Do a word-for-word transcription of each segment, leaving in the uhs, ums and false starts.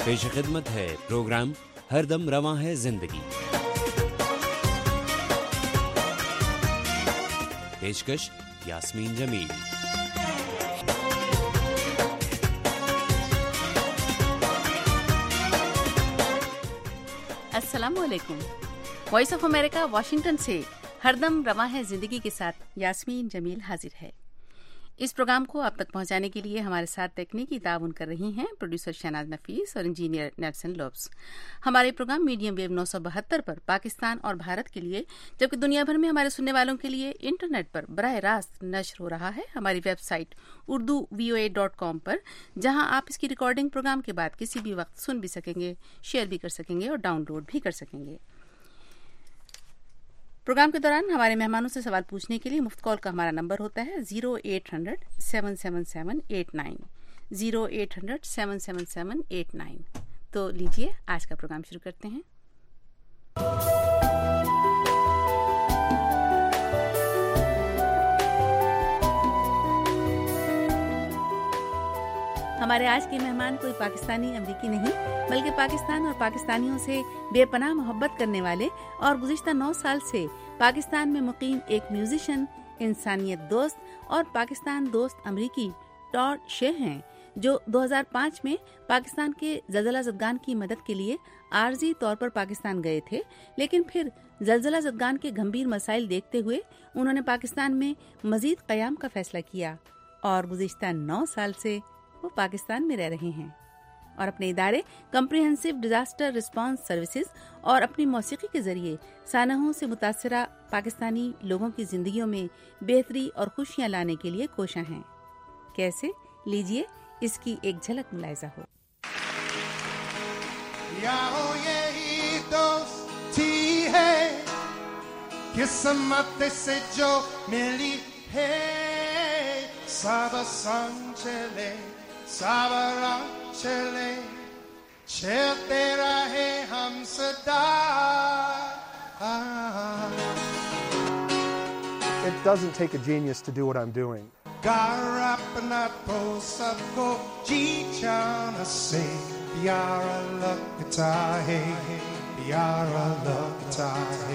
پیش خدمت ہے پروگرام ہر دم رواں ہے زندگی۔ پیشکش یاسمین جمیل۔ السلام علیکم۔ وائس آف امریکہ واشنگٹن سے ہر دم رواں ہے زندگی کے ساتھ یاسمین جمیل حاضر ہے۔ اس پروگرام کو آپ تک پہنچانے کے لیے ہمارے ساتھ تکنیکی تعاون کر رہی ہیں پروڈیوسر شہناز نفیس اور انجینئر نیلسن لوبس۔ ہمارے پروگرام میڈیم ویو نو سو بہتر پر پاکستان اور بھارت کے لیے، جبکہ دنیا بھر میں ہمارے سننے والوں کے لیے انٹرنیٹ پر براہ راست نشر ہو رہا ہے ہماری website Urdu V O A dot com پر، جہاں آپ اس کی ریکارڈنگ پروگرام کے بعد کسی بھی وقت سن بھی سکیں گے، شیئر بھی کر سکیں گے اور ڈاؤن لوڈ بھی کر سکیں گے۔ پروگرام کے دوران ہمارے مہمانوں سے سوال پوچھنے کے لیے مفت کال کا ہمارا نمبر ہوتا ہے zero eight hundred seven seven seven eight nine zero eight hundred seven seven seven eight nine. تو لیجیے آج کا پروگرام شروع کرتے ہیں۔ ہمارے آج کے مہمان کوئی پاکستانی امریکی نہیں، بلکہ پاکستان اور پاکستانیوں سے بے پناہ محبت کرنے والے اور گزشتہ نو سال سے پاکستان میں مقیم ایک میوزیشین، انسانیت دوست اور پاکستان دوست امریکی ٹاڈ شے ہیں، جو دو ہزار پانچ میں پاکستان کے زلزلہ زدگان کی مدد کے لیے عارضی طور پر پاکستان گئے تھے، لیکن پھر زلزلہ زدگان کے گھمبیر مسائل دیکھتے ہوئے انہوں نے پاکستان میں مزید قیام کا فیصلہ کیا اور گزشتہ نو سال سے وہ پاکستان میں رہ رہے ہیں اور اپنے ادارے کمپریہنسو ڈیزاسٹر رسپانس سروسز اور اپنی موسیقی کے ذریعے سانحوں سے متاثرہ پاکستانی لوگوں کی زندگیوں میں بہتری اور خوشیاں لانے کے لیے کوشاں ہیں۔ کیسے؟ لیجیے اس کی ایک جھلک ملاحظہ ہو۔ یاو یہی دوستی ہے قسمت سے جو ملی ہے، سب سنگ چلے سب رنگ چلے چلتے رہے ہم صدا۔ It doesn't take a genius to do what I'm doing. گھر اپنا تو سب کو جی جانا سے پیارا لگتا ہے، پیارا لگتا ہے۔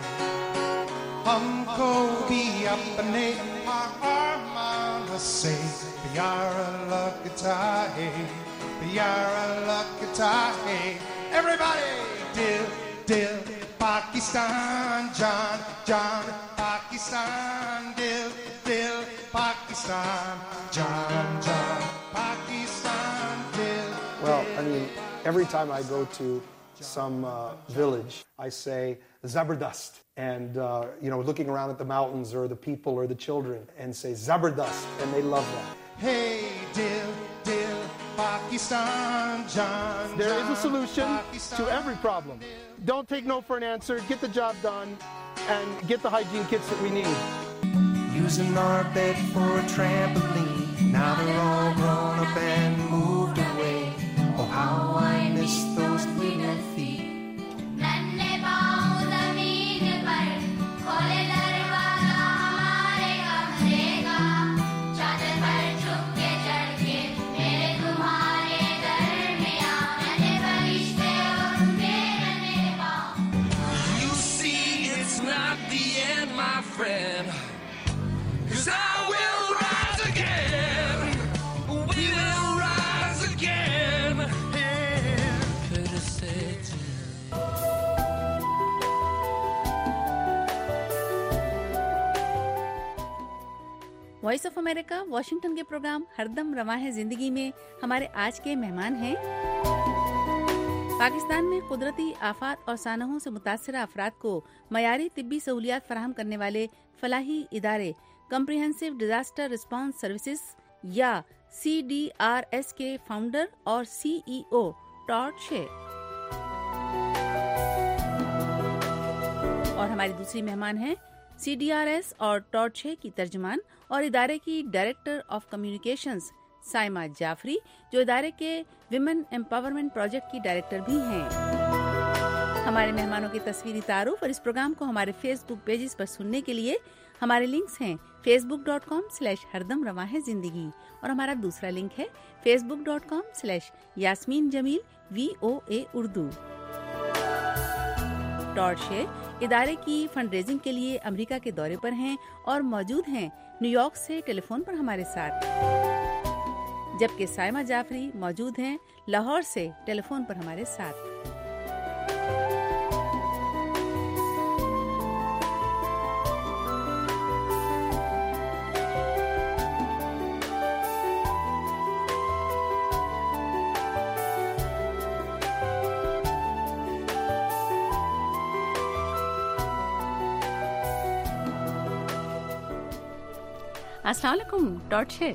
ہم کو بھی اپنے ارمان سے پیارا لگتا ہے، پیارا لگتا ہے۔ Everybody! دل دل پاکستان، جان جان پاکستان، دل دل پاکستان، جان جان پاکستان، دل۔ Well, I mean, every time I go to some uh, village, I say Zabardast, and uh, you know, looking around at the mountains or the people or the children, and say Zabardast, and they love that. Hey, dil dil Pakistan, John. There is a solution to every problem. Don't take no for an answer. Get the job done, and get the hygiene kits that we need. Using our bed for a trampoline. Now they're all grown up and moved away. Oh, how I miss those little feet. Friend, 'cause I will rise again. We will rise again. Could have said Voice of America Washington کے program ہر دم رواں ہے زندگی میں ہمارے آج کے مہمان ہیں پاکستان میں قدرتی آفات اور سانحوں سے متاثرہ افراد کو معیاری طبی سہولیات فراہم کرنے والے فلاحی ادارے کمپریہنسو ڈیزاسٹر رسپانس سروسز یا سی ڈی آر ایس کے فاؤنڈر اور سی ای او ٹاڈ شے، اور ہماری دوسری مہمان ہیں سی ڈی آر ایس اور ٹاڈ شے کی ترجمان اور ادارے کی director of communications Saima Jafri, جو ادارے کے ویمن امپاورمنٹ پروجیکٹ کی ڈائریکٹر بھی ہیں۔ ہمارے مہمانوں کے تصویری تعارف اور اس پروگرام کو ہمارے فیس بک پیجز پر سننے کے لیے ہمارے لنکس ہیں Facebook dot com slash ہردم رواں ہے زندگی اور ہمارا دوسرا لنک ہے Facebook dot com slash Yasmeen Jamil V O A Urdu. ٹارشے ادارے کی فنڈ ریزنگ کے لیے امریکہ کے دورے پر ہیں اور موجود ہیں نیو یارک سے ٹیلی فون پر ہمارے ساتھ، جبکہ سائمہ جعفری موجود ہیں لاہور سے ٹیلی فون پر ہمارے ساتھ. السلام علیکم ٹارشے.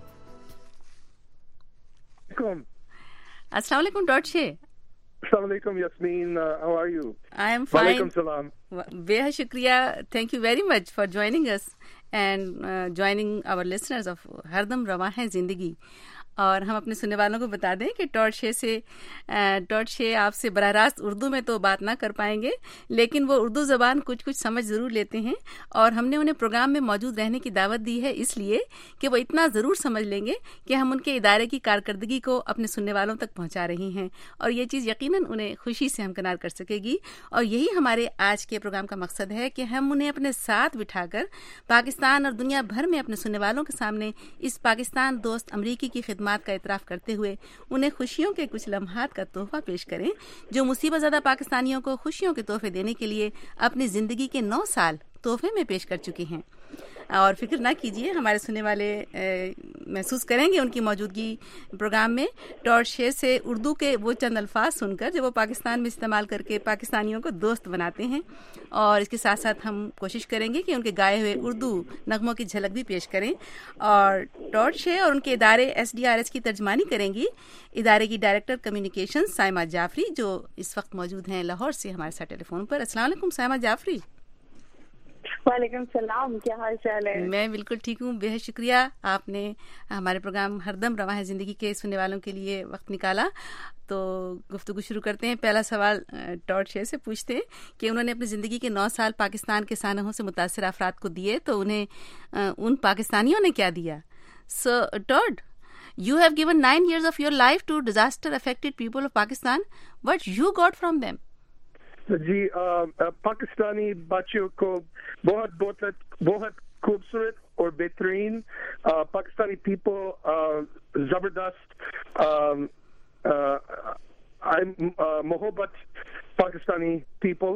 السلام علیکم ٹارشے. السلام علیکم Yasmin, how are you? I am fine. وعلیکم السلام. بے حد شکریہ. Thank you very much for joining us and joining our listeners of ہردم رواں ہے زندگی. اور ہم اپنے سننے والوں کو بتا دیں کہ ٹارشے سے ٹارشے آپ سے براہ راست اردو میں تو بات نہ کر پائیں گے, لیکن وہ اردو زبان کچھ کچھ سمجھ ضرور لیتے ہیں, اور ہم نے انہیں پروگرام میں موجود رہنے کی دعوت دی ہے اس لیے کہ وہ اتنا ضرور سمجھ لیں گے کہ ہم ان کے ادارے کی کارکردگی کو اپنے سننے والوں تک پہنچا رہے ہیں, اور یہ چیز یقیناً انہیں خوشی سے ہمکنار کر سکے گی. اور یہی ہمارے آج کے پروگرام کا مقصد ہے کہ ہم انہیں اپنے ساتھ بٹھا کر پاکستان اور دنیا بھر میں اپنے سننے والوں کے سامنے اس پاکستان دوست امریکی کی خدمات کا اعتراف کرتے ہوئے انہیں خوشیوں کے کچھ لمحات کا تحفہ پیش کریں, جو مصیبت زدہ پاکستانیوں کو خوشیوں کے تحفے دینے کے لیے اپنی زندگی کے نو سال تحفے میں پیش کر چکی ہیں. اور فکر نہ کیجیے, ہمارے سننے والے محسوس کریں گے ان کی موجودگی پروگرام میں. ٹارشے سے اردو کے وہ چند الفاظ سن کر جو وہ پاکستان میں استعمال کر کے پاکستانیوں کو دوست بناتے ہیں, اور اس کے ساتھ ساتھ ہم کوشش کریں گے کہ ان کے گائے ہوئے اردو نغموں کی جھلک بھی پیش کریں. اور ٹارشے اور ان کے ادارے ایس ڈی آر ایس کی ترجمانی کریں گی ادارے کی ڈائریکٹر کمیونیکیشن سائمہ جعفری, جو اس وقت موجود ہیں لاہور سے ہمارے ساتھ ٹیلی فون پر. السلام علیکم سائمہ جعفری. وعلیکم السلام, کیا حال چال ہے؟ میں بالکل ٹھیک ہوں, بے حد شکریہ آپ نے ہمارے پروگرام ہردم رواں ہے زندگی کے سننے والوں کے لیے وقت نکالا. تو گفتگو شروع کرتے ہیں. پہلا سوال ٹارشے سے پوچھتے ہیں کہ انہوں نے اپنی زندگی کے نو سال پاکستان کے سانحوں سے متاثر افراد کو دیے, تو انہیں ان پاکستانیوں نے کیا دیا؟ سو ٹارڈ, you have given nine years of your life to disaster affected people of Pakistan. What you got from them? جی پاکستانی بچوں کو بہت بہت بہت خوبصورت اور بہترین پاکستانی پیپل زبردست محبت Pakistani people.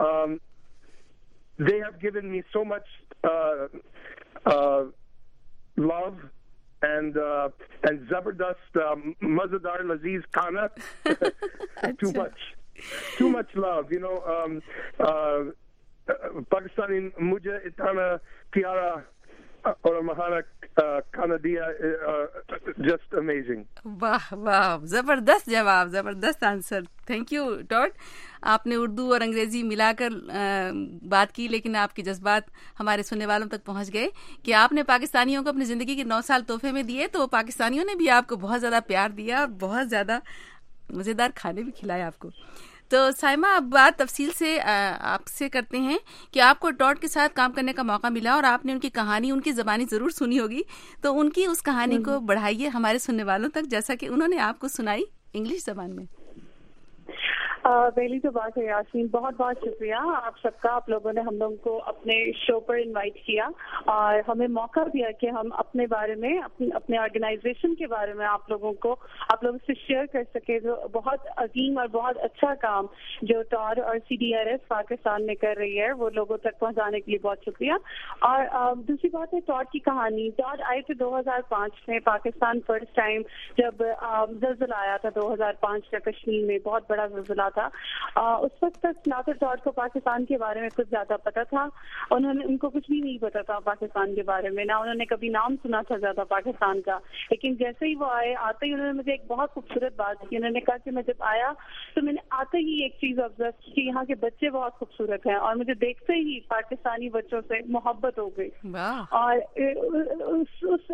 they have given me so much uh, uh, love and uh, and زبردست مزیدار لذیذ کھانا. too much too much love, you know. um uh, Pakistani مجھے اتنا پیارا اور مہانا کھانا دیا, جسٹ امیزنگ. واہ واہ, زبردست جواب, زبردست آنسر. Thank you ٹارڈ. آپ نے اردو اور انگریزی ملا کر بات کی, لیکن آپ کے جذبات ہمارے سننے والوں تک پہنچ گئے کہ آپ نے پاکستانیوں کو اپنی زندگی کے نو سال تحفے میں دیے, تو پاکستانیوں نے بھی آپ کو بہت زیادہ پیار دیا اور بہت زیادہ مزیدار کھانے بھی کھلائے آپ کو. تو سائمہ, اب بات تفصیل سے آپ سے کرتے ہیں کہ آپ کو ٹارڈ کے ساتھ کام کرنے کا موقع ملا اور آپ نے ان کی کہانی ان کی زبانی ضرور سنی ہوگی, تو ان کی اس کہانی کو بڑھائیے ہمارے سننے والوں تک, جیسا کہ انہوں نے آپ کو سنائی انگلش زبان میں. پہلی تو بات ہے یاسمین, بہت بہت شکریہ آپ سب کا. آپ لوگوں نے ہم لوگوں کو اپنے شو پر انوائٹ کیا اور ہمیں موقع دیا کہ ہم اپنے بارے میں, اپنے آرگنائزیشن کے بارے میں آپ لوگوں کو آپ لوگوں سے شیئر کر سکے. جو بہت عظیم اور بہت اچھا کام جو ٹار اور C D R S Pakistan میں کر رہی ہے, وہ لوگوں تک پہنچانے کے لیے بہت شکریہ. اور دوسری بات ہے ٹار کی کہانی. ٹار آئے تھے دو ہزار پانچ میں پاکستان, فرسٹ ٹائم جب زلزلہ آیا تھا دو ہزار پانچ کا کشمیر میں, بہت بڑا زلزلہ تھا. اس وقت تک نہ تو ٹارڈ کو پاکستان کے بارے میں کچھ زیادہ پتا تھا, انہوں نے ان کو کچھ بھی نہیں پتا تھا پاکستان کے بارے میں, نہ انہوں نے کبھی نام سنا تھا زیادہ پاکستان کا. لیکن جیسے ہی وہ آئے, آتے ہی انہوں نے مجھے ایک بہت خوبصورت بات کی. انہوں نے کہا کہ میں جب آیا تو میں نے آتے ہی ایک چیز آبزرو کی کہ یہاں کے بچے بہت خوبصورت ہیں, اور مجھے دیکھتے ہی پاکستانی بچوں سے محبت ہو گئی. اور اس احساس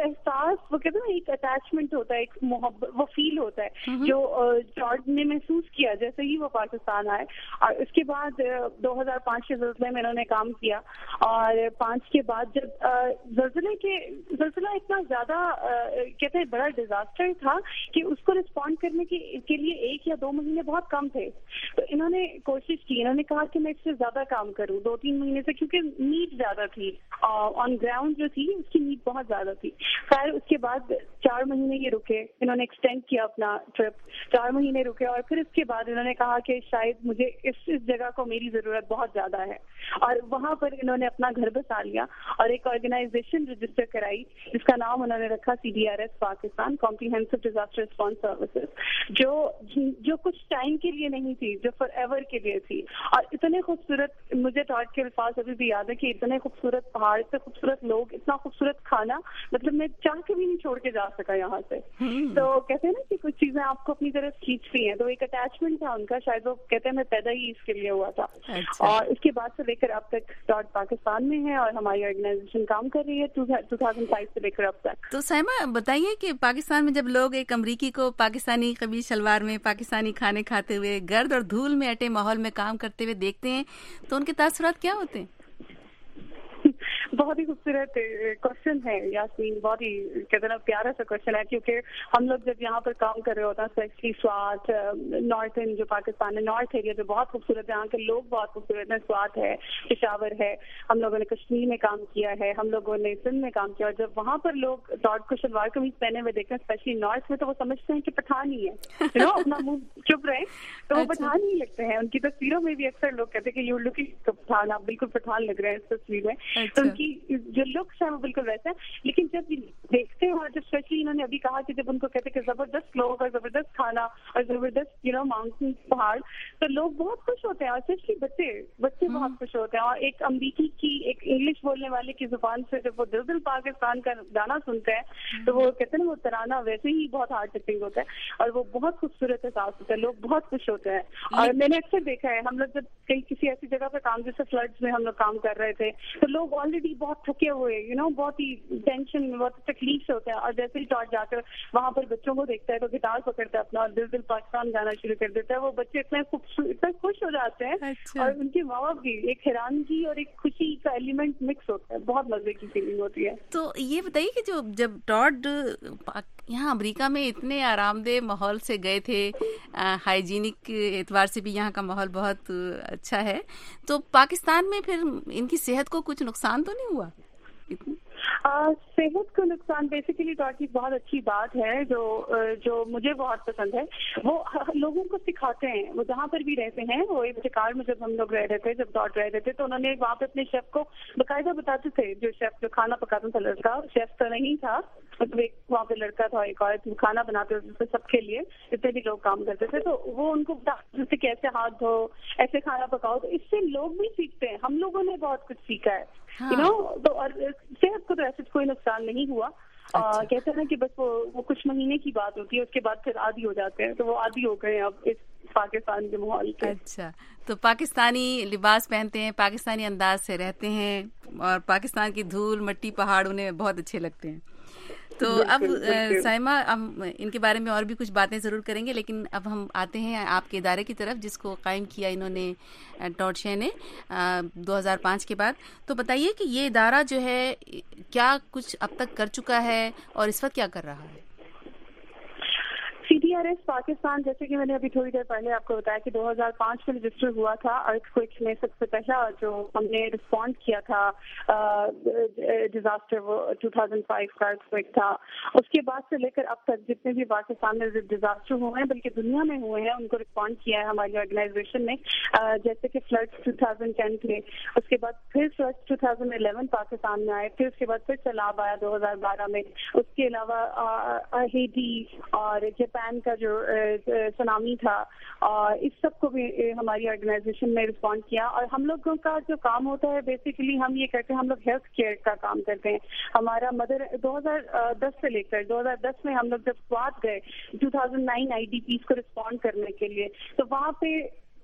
خاص وہ کہتے ہیں نا ایک اٹیچمنٹ ہوتا ہے, ایک محبت, وہ فیل ہوتا ہے جو ٹاڈ نے محسوس کیا جیسے ہی وہ پاکستان آئے. اور اس کے بعد دو ہزار پانچ کے زلزلے میں انہوں نے کام کیا, اور پانچ کے بعد جب زلزلے کے زلزلہ اتنا زیادہ کہتے ہیں بڑا ڈیزاسٹر تھا کہ اس کو رسپونڈ کرنے کے لیے ایک یا دو مہینے بہت کم تھے, تو انہوں نے کوشش کی, انہوں نے کہا کہ میں اس سے زیادہ کام کروں دو تین مہینے سے, کیونکہ نیڈ زیادہ تھی آن گراؤنڈ جو تھی اس کی نیڈ بہت زیادہ تھی. خیر اس کے بعد چار مہینے یہ رکے, انہوں نے ایکسٹینڈ کیا اپنا ٹرپ, چار مہینے رکے, اور پھر اس کے بعد انہوں نے کہا کہ شاید مجھے اس اس جگہ کو میری ضرورت بہت زیادہ ہے, اور وہاں پر انہوں نے اپنا گھر بسا لیا اور ایک آرگنائزیشن رجسٹر کرائی جس کا نام انہوں نے رکھا C D R S Pakistan, comprehensive disaster response services, جو جو کچھ ٹائم کے لیے نہیں تھی, جو فار ایور کے لیے تھی. اور اتنے خوبصورت, مجھے ٹاڈ کے الفاظ ابھی بھی یاد ہے کہ اتنے خوبصورت پہاڑ, اتنے خوبصورت لوگ, اتنا خوبصورت کھانا, مطلب میں چاہ کے بھی نہیں چھوڑ کے جا سکا یہاں سے. تو کہتے ہیں نا کہ کچھ چیزیں آپ کو اپنی طرف کھینچتی ہیں, تو ایک اٹیچمنٹ تھا ان کا, شاید وہ کہتے ہیں میں پیدا ہی اس کے لیے ہوا تھا. اور اس کے بعد سے لے کر اب تک ٹاڈ پاکستان میں ہے اور ہماری آرگنائزیشن کام کر رہی ہے ٹو تھاؤزینڈ فائیو سے لے کر اب تک. تو سائمہ بتائیے کہ پاکستان میں جب لوگ ایک امریکی کو پاکستانی قمیص شلوار میں پاکستانی کھانے کھاتے ہوئے گرد اور دھول میں اٹے ماحول میں کام کرتے ہوئے دیکھتے ہیں تو ان کے تاثرات کیا ہوتے ہیں؟ بہت ہی خوبصورت کوشچن ہے یاسمین, بہت ہی کہتے ہیں پیارا سا کوشچن ہے, کیونکہ ہم لوگ جب یہاں پر کام کر رہے ہوتے ہیں اسپیشلی سوات نارتھ جو پاکستان ہے, نارتھ ایریا جو بہت خوبصورت ہے, یہاں کے لوگ بہت خوبصورت ہیں, سوات ہے, پشاور ہے, ہم لوگوں نے کشمیر میں کام کیا ہے, ہم لوگوں نے سندھ میں کام کیا, اور جب وہاں پر لوگ ٹاڈ کو شلوار قمیص پہنے ہوئے دیکھتے ہیں اسپیشلی نارتھ میں, تو وہ سمجھتے ہیں کہ پٹھان ہی ہے, یو نو اپنا منہ چپ رہے تو وہ پٹھان ہی لگتے ہیں. ان کی تصویروں میں بھی اکثر لوگ کہتے ہیں کہ یو لوکنگ پٹھان, آپ بالکل پٹھان لگ رہے ہیں اس تصویر میں. تو ان کی جو لکس ہے وہ بالکل ویسا ہے, لیکن جب دیکھتے ہیں اور جب اسپیشلی انہوں نے ابھی کہا کہ جب ان کو کہتے ہیں کہ زبردست لوگ اور زبردست کھانا اور زبردست یو نو ماؤنٹین پہاڑ, تو لوگ بہت خوش ہوتے ہیں, اور اسپیشلی بچے بچے بہت خوش ہوتے ہیں. اور ایک امریکی کی, ایک انگلش بولنے والے کی زبان سے جب وہ دل دل پاکستان کا گانا سنتے ہیں تو وہ کہتے ہیں نا وہ ترانہ ویسے ہی بہت ہارٹ ٹچنگ ہوتا ہے, اور وہ بہت خوبصورت احساس ہوتا ہے, لوگ بہت خوش ہوتے ہیں. اور میں نے اکثر دیکھا ہے, ہم لوگ جب کہیں کسی ایسی جگہ پہ کام, جیسے فلڈز میں ہم لوگ کام کر رہے تھے, تو لوگ آلریڈی بہت تھکے ہوئے, یو نو بہت ہی ٹینشن, بہت تکلیف سے ہوتے ہیں, اور جیسے ہی ٹاڈ جا کر وہاں پر بچوں کو دیکھتا ہے تو گٹار پکڑتا ہے اپنا اور دل دل پاکستان گانا شروع کر دیتا ہے. وہ بچے اتنے اتنے خوش ہو جاتے ہیں, اور ان کی ماں باپ بھی ایک حیرانگی اور ایک خوشی کا ایلیمنٹ مکس ہوتا ہے, بہت مزے کی فیلنگ ہوتی ہے. تو یہ بتائیے کہ جو جب ٹاڈ یہاں امریکہ میں اتنے آرام دہ ماحول سے گئے تھے, ہائیجینک اعتبار سے بھی یہاں کا ماحول بہت اچھا ہے, تو پاکستان میں پھر ان کی صحت کو کچھ نقصان تو نہیں ہوا؟ صحت کو نقصان بیسیکلی ٹاڈ کی بہت اچھی بات ہے جو جو مجھے بہت پسند ہے, وہ لوگوں کو سکھاتے ہیں. وہ جہاں پر بھی رہتے ہیں, وہ ایک شکار میں جب ہم لوگ رہ رہے تھے, جب ٹاڈ رہ رہے تھے, تو انہوں نے وہاں پہ اپنے شیف کو باقاعدہ بتاتے تھے, جو شیف جو کھانا پکاتا تھا, لڑکا شیف تو نہیں تھا, مطلب ایک وہاں پہ لڑکا تھا, ایک عورت کھانا بناتے تھے سب کے لیے, جتنے بھی لوگ کام کرتے تھے, تو وہ ان کو بتاتے تھے کہ ایسے ہاتھ دھو, ایسے کھانا پکاؤ. تو اس سے لوگ بھی سیکھتے ہیں, ہم لوگوں نے بہت کچھ سیکھا ہے, یو نو. تو اور صحت کو تو ایسے کوئی نقصان نہیں ہوا. کہتے ہیں کہ بس وہ وہ کچھ مہینے کی بات ہوتی ہے, اس کے بعد پھر عادی ہو جاتے ہیں, تو وہ عادی ہو گئے ہیں اب اس پاکستان کے ماحول کے. اچھا, تو پاکستانی لباس پہنتے ہیں, پاکستانی انداز سے رہتے ہیں, اور پاکستان کی دھول مٹی پہاڑ انہیں بہت اچھے لگتے ہیں. تو اب سائمہ ہم ان کے بارے میں اور بھی کچھ باتیں ضرور کریں گے, لیکن اب ہم آتے ہیں آپ کے ادارے کی طرف جس کو قائم کیا انہوں نے ٹاڈ شے نے دو ہزار پانچ کے بعد. تو بتائیے کہ یہ ادارہ جو ہے کیا کچھ اب تک کر چکا ہے اور اس وقت کیا کر رہا ہے؟ C D R S Pakistan, جیسے کہ میں نے ابھی تھوڑی دیر پہلے آپ کو بتایا کہ دو ہزار پانچ میں رجسٹر ہوا تھا, ارتھ کوئک میں سب سے پہلا جو ہم نے رسپونڈ کیا تھا ڈیزاسٹر, وہ ٹو تھاؤزینڈ فائیو کا ارتھ کوئک تھا. اس کے بعد سے لے کر اب تک جتنے بھی پاکستان میں ڈیزاسٹر ہوئے ہیں, بلکہ دنیا میں ہوئے ہیں, ان کو رسپونڈ کیا ہے ہماری آرگنائزیشن نے. جیسے کہ فلڈ ٹو تھاؤزینڈ ٹین تھے, اس کے بعد پھر flood two thousand eleven Pakistan میں آئے, پھر اس کے بعد پھر سیلاب آیا دو ہزار بارہ میں. اس کے علاوہ ہیٹی اور جاپان کا جو سونامی تھا, اور اس سب کو بھی ہماری آرگنائزیشن نے رسپونڈ کیا. اور ہم لوگوں کا جو کام ہوتا ہے بیسیکلی ہم یہ کرتے ہیں, ہم لوگ ہیلتھ کیئر کا کام کرتے ہیں. ہمارا مدر دو ہزار دس سے لے کر دو ہزار دس میں ہم لوگ جب سوات گئے two thousand nine I D Ps کو رسپونڈ کرنے کے لیے, تو وہاں پہ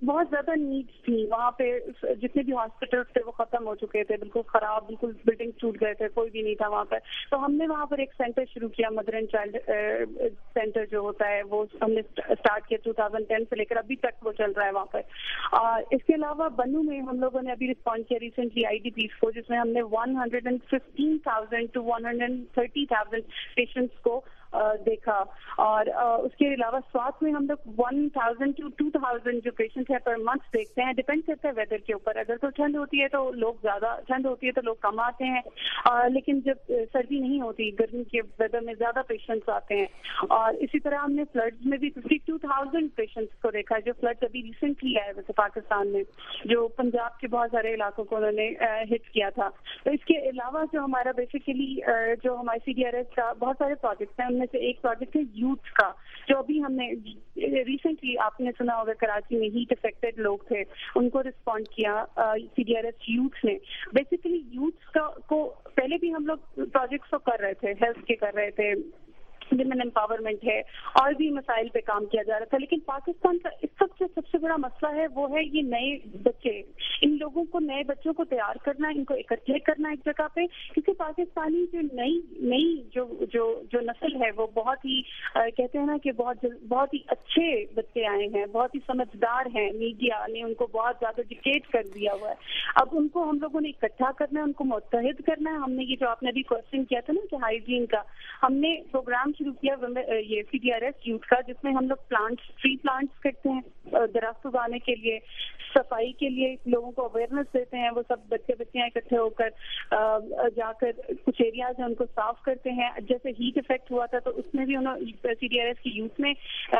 بہت زیادہ نیڈس تھی وہاں پہ. جتنے بھی ہاسپٹلس تھے وہ ختم ہو چکے تھے, بالکل خراب, بالکل بلڈنگ ٹوٹ گئے تھے, کوئی بھی نہیں تھا وہاں پر. تو ہم نے وہاں پر ایک سینٹر شروع کیا, مدر اینڈ چائلڈ سینٹر جو ہوتا ہے وہ ہم نے اسٹارٹ کیا ٹو تھاؤزینڈ ٹین سے لے کر ابھی تک وہ چل رہا ہے وہاں پر. اور اس کے علاوہ بنو میں ہم لوگوں نے ابھی رسپونڈ کیا ریسنٹلی آئی ڈی پیز کو, جس میں ہم نے one hundred and fifteen thousand to one hundred and thirty thousand patients کو دیکھا. اور اس کے علاوہ سوات میں ہم لوگ one thousand to two thousand جو پیشنٹ ہے پر منتھ دیکھتے ہیں. ڈپینڈ کرتا ہے ویدر کے اوپر, اگر تو ٹھنڈ ہوتی ہے تو لوگ زیادہ, ٹھنڈ ہوتی ہے تو لوگ کم آتے ہیں, لیکن جب سردی نہیں ہوتی, گرمی کے ویدر میں زیادہ پیشنٹس آتے ہیں. اور اسی طرح ہم نے فلڈز میں بھی ففٹی ٹو تھاؤزینڈ پیشنٹس کو دیکھا, جو فلڈز ابھی ریسنٹلی آئے ویسے پاکستان میں, جو پنجاب کے بہت سارے علاقوں کو انہوں نے ہٹ کیا تھا. تو اس کے علاوہ جو ہمارا بیسیکلی جو ہمارے سی ڈی آر ایس کا بہت سارے پروجیکٹس ہیں, ان میں سے ایک پروجیکٹ ہے یوتھ کا, جو ابھی ہم نے ریسنٹلی, آپ نے سنا ہوگا کراچی میں ہیٹ افیکٹڈ لوگ تھے, ان کو رسپونڈ کیا C D R S youth نے. بیسیکلی یوتھ کا کو پہلے بھی ہم لوگ پروجیکٹس تو کر رہے تھے, ہیلتھ کے کر رہے تھے, ویمن امپاورمنٹ ہے, اور بھی مسائل پہ کام کیا جا رہا تھا. لیکن پاکستان کا اس سب سے سب سے بڑا مسئلہ ہے وہ ہے یہ نئے بچے. ان لوگوں کو, نئے بچوں کو تیار کرنا, ان کو اکٹھے کرنا ایک جگہ پہ, کیونکہ پاکستانی جو نئی نئی جو جو جو نسل ہے وہ بہت ہی کہتے ہیں نا کہ بہت بہت ہی اچھے بچے آئے ہیں, بہت ہی سمجھدار ہیں. میڈیا نے ان کو بہت زیادہ ڈکٹیٹ کر دیا ہوا ہے. اب ان کو ہم لوگوں نے اکٹھا کرنا ہے, ان کو متحد کرنا ہے. ہم نے یہ جو آپ نے ابھی کوشچن کیا تھا نا کہ ہائیجین کا, ہم نے پروگرام شروع کیا یہ C D R S youth کا, جس میں ہم لوگ پلانٹس, ٹری پلانٹس کرتے ہیں, درخت اگانے کے لیے, صفائی کے لیے لوگوں کو اویئرنیس دیتے ہیں. وہ سب بچے بچیاں اکٹھے ہو کر جا کر کچھ ایریاز ہیں ان کو صاف کرتے ہیں. جیسے ہیٹ افیکٹ ہوا تھا تو اس میں بھی انہوں نے سی ڈی آر ایس کی یوتھ میں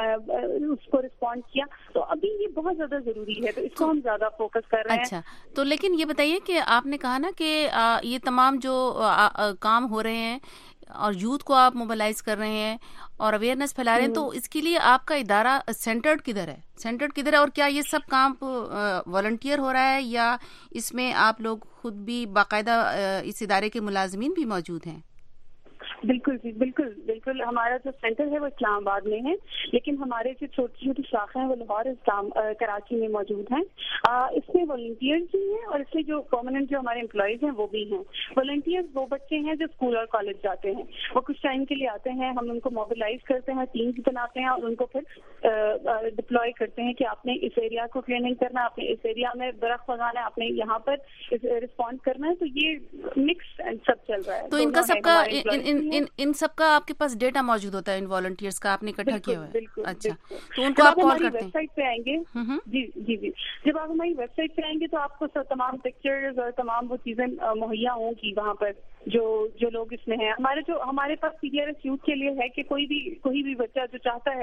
اس کو رسپونڈ کیا. تو ابھی یہ بہت زیادہ ضروری ہے, تو اس کو ہم زیادہ فوکس کر رہے ہیں. اچھا, تو لیکن یہ بتائیے کہ آپ نے کہا نا کہ یہ تمام جو کام ہو رہے ہیں اور یوتھ کو آپ موبلائز کر رہے ہیں اور اویئرنیس پھیلا رہے ہیں, تو اس کے لیے آپ کا ادارہ سینٹرڈ کدھر ہے, سینٹرڈ کدھر ہے, اور کیا یہ سب کام والنٹیئر ہو رہا ہے یا اس میں آپ لوگ خود بھی باقاعدہ اس ادارے کے ملازمین بھی موجود ہیں؟ بالکل جی, بالکل بالکل. ہمارا جو سینٹر ہے وہ اسلام آباد میں ہے, لیکن ہمارے جو چھوٹی چھوٹی شاخیں ہیں وہ لاہور, اسلام کراچی میں موجود ہیں. اس میں والنٹیئرز بھی ہیں اور اس میں جو پرماننٹ جو ہمارے امپلائیز ہیں وہ بھی ہیں. والنٹیئرز وہ بچے ہیں جو اسکول اور کالج جاتے ہیں, وہ کچھ ٹائم کے لیے آتے ہیں, ہم ان کو موبلائز کرتے ہیں, ٹیمز بناتے ہیں اور ان کو پھر ڈپلوائے کرتے ہیں کہ آپ نے اس ایریا کو کلیننگ کرنا, آپ نے اس ایریا میں درخت لگانا ہے, آپ نے یہاں پر رسپونڈ کرنا ہے. تو یہ مکس سب چل رہا ہے. تو ان کا سب کا ان ان سب کا آپ کے پاس ڈیٹا موجود ہوتا ہے, ان والنٹیئرز کا آپ نے اکٹھا کیا ہوا ہے؟ اچھا, تو ان کو آپ کال کرتے ہیں؟ ویب سائٹ پہ آئیں گے جی جی جی جب آپ ہماری ویب سائٹ پہ آئیں گے تو آپ کو تمام پکچرز اور تمام وہ چیزیں مہیا ہوں گی وہاں پر جو جو لوگ اس میں ہیں. ہمارے جو ہمارے پاس C D R S youth کے لیے ہے کہ کوئی بھی کوئی بھی بچہ جو چاہتا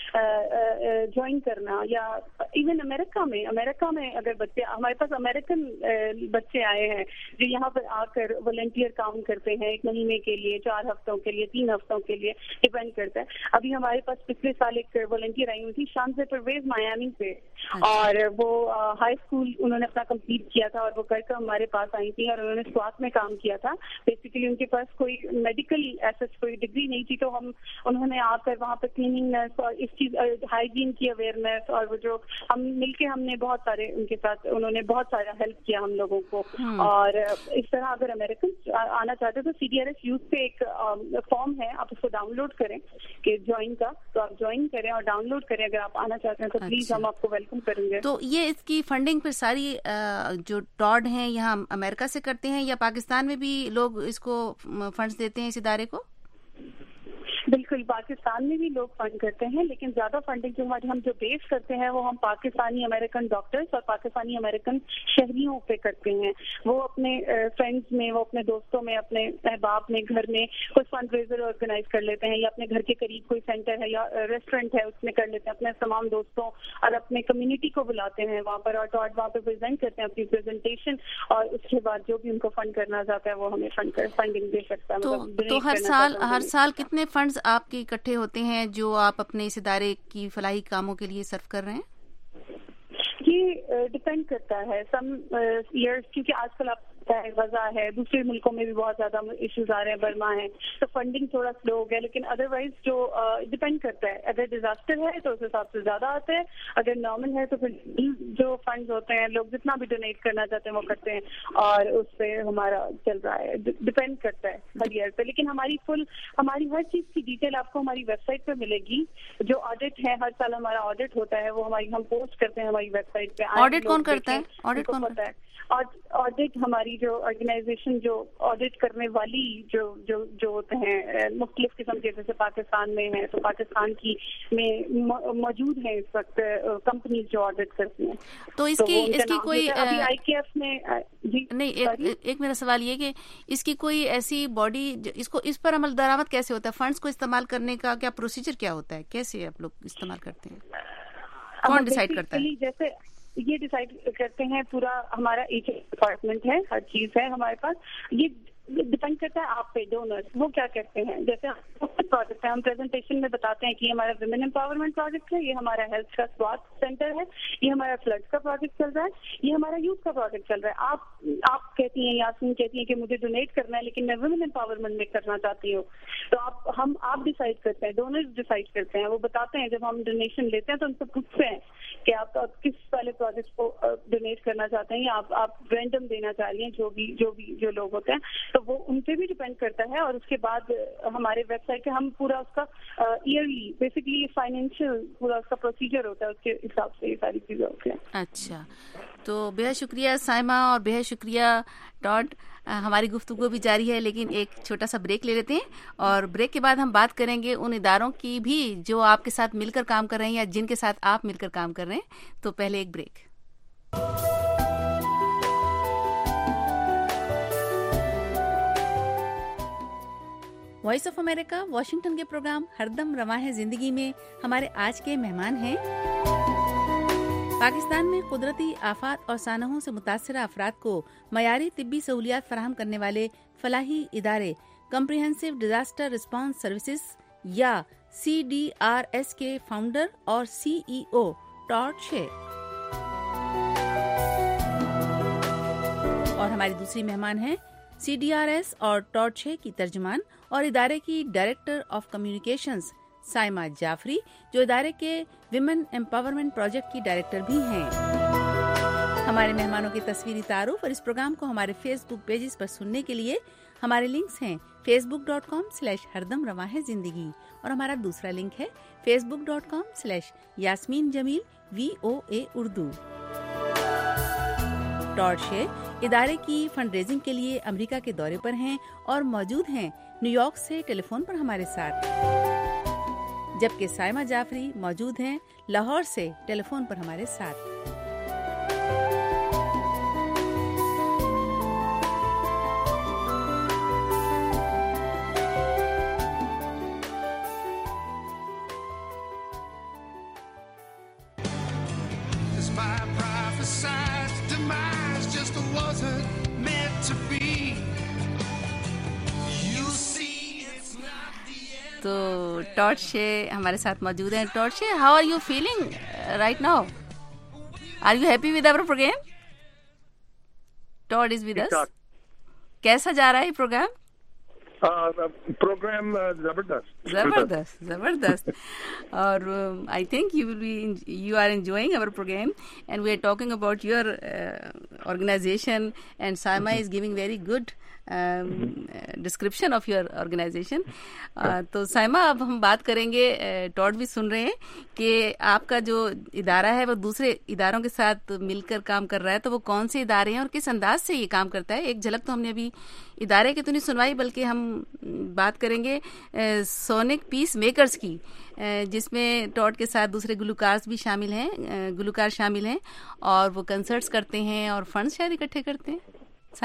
ہے جوائن کرنا, یا ایون امریکہ میں امریکہ میں اگر بچے, ہمارے پاس امریکن بچے آئے ہیں جو یہاں پر آ کر والنٹیئر کام کرتے ہیں ایک مہینے کے لیے, چار ہفتوں کے لیے, تین ہفتوں کے لیے, ڈپینڈ کرتا ہے. ابھی ہمارے پاس پچھلے سال ایک والنٹیئر آئی ہوئی تھی شان سے پرویز میامی سے, اور وہ ہائی اسکول انہوں نے اپنا کمپلیٹ کیا تھا اور وہ کر کر ہمارے پاس آئی تھی, اور انہوں نے سوات میں کام کیا تھا. بیسیکلی ان کے پاس کوئی میڈیکل ایسا کوئی ڈگری نہیں تھی, تو ہم انہوں نے آ کر وہاں پہ کلیننگنیس اور اس چیز ہائیجین کی اویئرنیس, اور وہ جو ہم مل کے ہم نے بہت سارے ان کے ساتھ انہوں نے بہت سارا ہیلپ کیا ہم لوگوں کو. اور اس طرح اگر امریکن آنا چاہتے تو C D R S youth پہ ایک فارم ہے, آپ اس کو ڈاؤن لوڈ کریں کہ جوائن کا, تو آپ جوائن کریں اور ڈاؤن لوڈ کریں. اگر آپ آنا چاہتے ہیں تو پلیز ہم آپ کو ویلکم کریں گے. تو یہ اس کی فنڈنگ پھر ساری جو ٹاڈ ہیں یہاں امریکہ سے کرتے ہیں یا پاکستان میں بھی لوگ اس کو فنڈز دیتے ہیں اس ادارے کو؟ بالکل, پاکستان میں بھی لوگ فنڈ کرتے ہیں, لیکن زیادہ فنڈنگ جو ہماری ہم جو بیس کرتے ہیں وہ ہم پاکستانی امریکن ڈاکٹرز اور پاکستانی امریکن شہریوں پہ کرتے ہیں. وہ اپنے فرینڈز میں, وہ اپنے دوستوں میں, اپنے احباب میں, گھر میں کوئی فنڈ ریزر آرگنائز کر لیتے ہیں, یا اپنے گھر کے قریب کوئی سینٹر ہے یا ریسٹورینٹ ہے اس میں کر لیتے ہیں, اپنے تمام دوستوں اور اپنے کمیونٹی کو بلاتے ہیں وہاں پر, اور ٹاڈ وہاں پہ پریزنٹ کرتے ہیں اپنی پریزنٹیشن, اور اس کے بعد جو بھی ان کو فنڈ کرنا چاہتا ہے وہ ہمیں فنڈ فنڈنگ دے سکتا ہے. تو ہر سال ہر سال کتنے فنڈز آپ کے اکٹھے ہوتے ہیں جو آپ اپنے اس ادارے کی فلاحی کاموں کے لیے صرف کر رہے ہیں؟ یہ ڈپینڈ کرتا ہے. سم ایئرس, کیونکہ آج کل آپ ہے, غزہ ہے, دوسرے ملکوں میں بھی بہت زیادہ ایشوز آ رہے ہیں, برما ہے, تو فنڈنگ تھوڑا سلو ہو گیا. لیکن ادروائز جو ڈپینڈ کرتا ہے, اگر ڈیزاسٹر ہے تو اس حساب سے زیادہ آتے ہیں, اگر نارمل ہے تو پھر جو فنڈز ہوتے ہیں لوگ جتنا بھی ڈونیٹ کرنا چاہتے ہیں وہ کرتے ہیں, اور اس پہ ہمارا چل رہا ہے, ڈپینڈ کرتا ہے ہر ایئر پہ. لیکن ہماری فل ہماری ہر چیز کی ڈیٹیل آپ کو ہماری ویب سائٹ پہ ملے گی. جو آڈٹ ہے, ہر سال ہمارا آڈٹ ہوتا ہے, وہ ہماری ہم پوسٹ کرتے ہیں ہماری ویب سائٹ پہ. آڈٹ کون کرتا ہے؟ آڈٹ کون کرتا ہے؟ آڈٹ ہماری جو آرگنائزیشن جو آڈٹ کرنے والی جو جو جو ہوتے ہیں مختلف قسم کے, جیسے پاکستان میں ہیں تو پاکستان کی میں موجود ہیں اس وقت کمپنیز جو آڈٹ کرتی ہیں. تو اس کی اس کی کوئی آئی کے ایف میں جی نہیں, ایک میرا سوال یہ کہ اس کی کوئی ایسی باڈی, اس کو اس پر عمل درآمد کیسے ہوتا ہے؟ فنڈس کو استعمال کرنے کا کیا پروسیجر کیا ہوتا ہے؟ کیسے آپ لوگ استعمال کرتے ہیں؟ کون ڈیسائیڈ کرتا ہے؟ جیسے یہ ڈیسائیڈ کرتے ہیں پورا ہمارا ایچ ڈپارٹمنٹ ہے, ہر چیز ہے ہمارے پاس. یہ ڈپینڈ کرتا ہے آپ پہ ڈونرز وہ کیا کرتے ہیں. جیسے پروجیکٹ ہے, ہم پریزنٹیشن میں بتاتے ہیں کہ یہ ہمارا ویمن امپاورمنٹ پروجیکٹ ہے, یہ ہمارا ہیلتھ کا سواستھ سینٹر ہے, یہ ہمارا فلڈ کا پروجیکٹ چل رہا ہے, یہ ہمارا یوتھ کا پروجیکٹ چل رہا ہے. آپ آپ کہتی ہیں, یاسمین کہتی ہیں کہ مجھے ڈونیٹ کرنا ہے لیکن میں ویمن امپاورمنٹ میں کرنا چاہتی ہوں, تو آپ ہم آپ ڈیسائڈ کرتے ہیں, ڈونرز ڈیسائڈ کرتے ہیں. وہ بتاتے ہیں, جب ہم ڈونیشن لیتے ہیں تو ان سے پوچھتے ہیں کہ آپ کس والے پروجیکٹ کو ڈونیٹ کرنا چاہتے ہیں, یا آپ آپ رینڈم دینا چاہ رہی ہیں, جو بھی جو بھی جو لوگ ہوتے ہیں, تو وہ ان پہ بھی ڈپینڈ کرتا ہے. اور اس کے بعد ہمارے ویب سائٹ پہ ہم پورا اس کا ایئرلی بیسکلی فائنینشیل پورا اس کا پروسیجر ہوتا ہے, اس کے حساب سے یہ ساری چیزیں ہوتی ہیں. اچھا, تو بہت شکریہ سائمہ اور بہت شکریہ ٹاڈ. ہماری گفتگو بھی جاری ہے لیکن ایک چھوٹا سا بریک لے لیتے ہیں, اور بریک کے بعد ہم بات کریں گے ان اداروں کی بھی جو آپ کے ساتھ مل کر کام کر رہے ہیں یا جن کے ساتھ آپ مل کر کام کر رہے ہیں. تو پہلے ایک break. Voice of America Washington کے پروگرام ہر دم رواں ہے زندگی میں ہمارے آج کے مہمان ہیں پاکستان میں قدرتی آفات اور سانحوں سے متاثرہ افراد کو معیاری طبی سہولیات فراہم کرنے والے فلاحی ادارے کمپریہنسو ڈیزاسٹر رسپانس سروسز یا سی ڈی آر ایس کے فاؤنڈر اور سی ای او ٹاڈ شے. اور ہماری دوسری مہمان ہیں سی ڈی آر ایس اور ٹاڈ شے کی ترجمان اور ادارے کی director of communications Saima Jafri, جو ادارے کے ویمن امپاورمنٹ پروجیکٹ کی ڈائریکٹر بھی ہیں. ہمارے مہمانوں کے تصویری تعارف اور اس پروگرام کو ہمارے فیس بک پیجز پر سننے کے لیے ہمارے لنکس ہیں Facebook dot com slash ہردم رواں ہے زندگی, اور ہمارا دوسرا لنک ہے Facebook dot com slash Yasmeen Jamil V O A Urdu. Todd Shea ادارے کی فنڈ ریزنگ کے لیے امریکہ کے دورے پر ہیں اور موجود ہیں نیو یارک سے ٹیلی فون پر ہمارے ساتھ, جبکہ سائمہ جعفری موجود ہیں لاہور سے ٹیلی فون پر ہمارے ساتھ. تو ٹاڈ شے ہمارے ساتھ موجود ہیں. Todd Shea, how are you feeling right now? Are you happy with our program? Todd is with us. کیسا جا رہا ہے یہ پروگرام؟ پروگرام زبردست زبردست زبردست اور I think you will be you are enjoying our program and we are talking about your uh, organization and Saima is giving very good um, description of your organization. uh, تو سائمہ اب ہم بات کریں گے, ٹاڈ بھی سن رہے ہیں کہ آپ کا جو ادارہ ہے وہ دوسرے اداروں کے ساتھ مل کر کام کر رہا ہے, تو وہ کون سے ادارے ہیں اور کس انداز سے یہ کام کرتا ہے؟ ایک جھلک تو ہم نے ابھی ادارے کی تو نہیں سنوائی, بلکہ ہم بات کریں گے سونک پیس میکرز کی, جس میں ٹاڈ کے ساتھ دوسرے گلوکار بھی شامل ہیں گلوکار شامل ہیں اور وہ کنسرٹس کرتے ہیں اور فنڈز شاید اکٹھے کرتے ہیں. سائمہ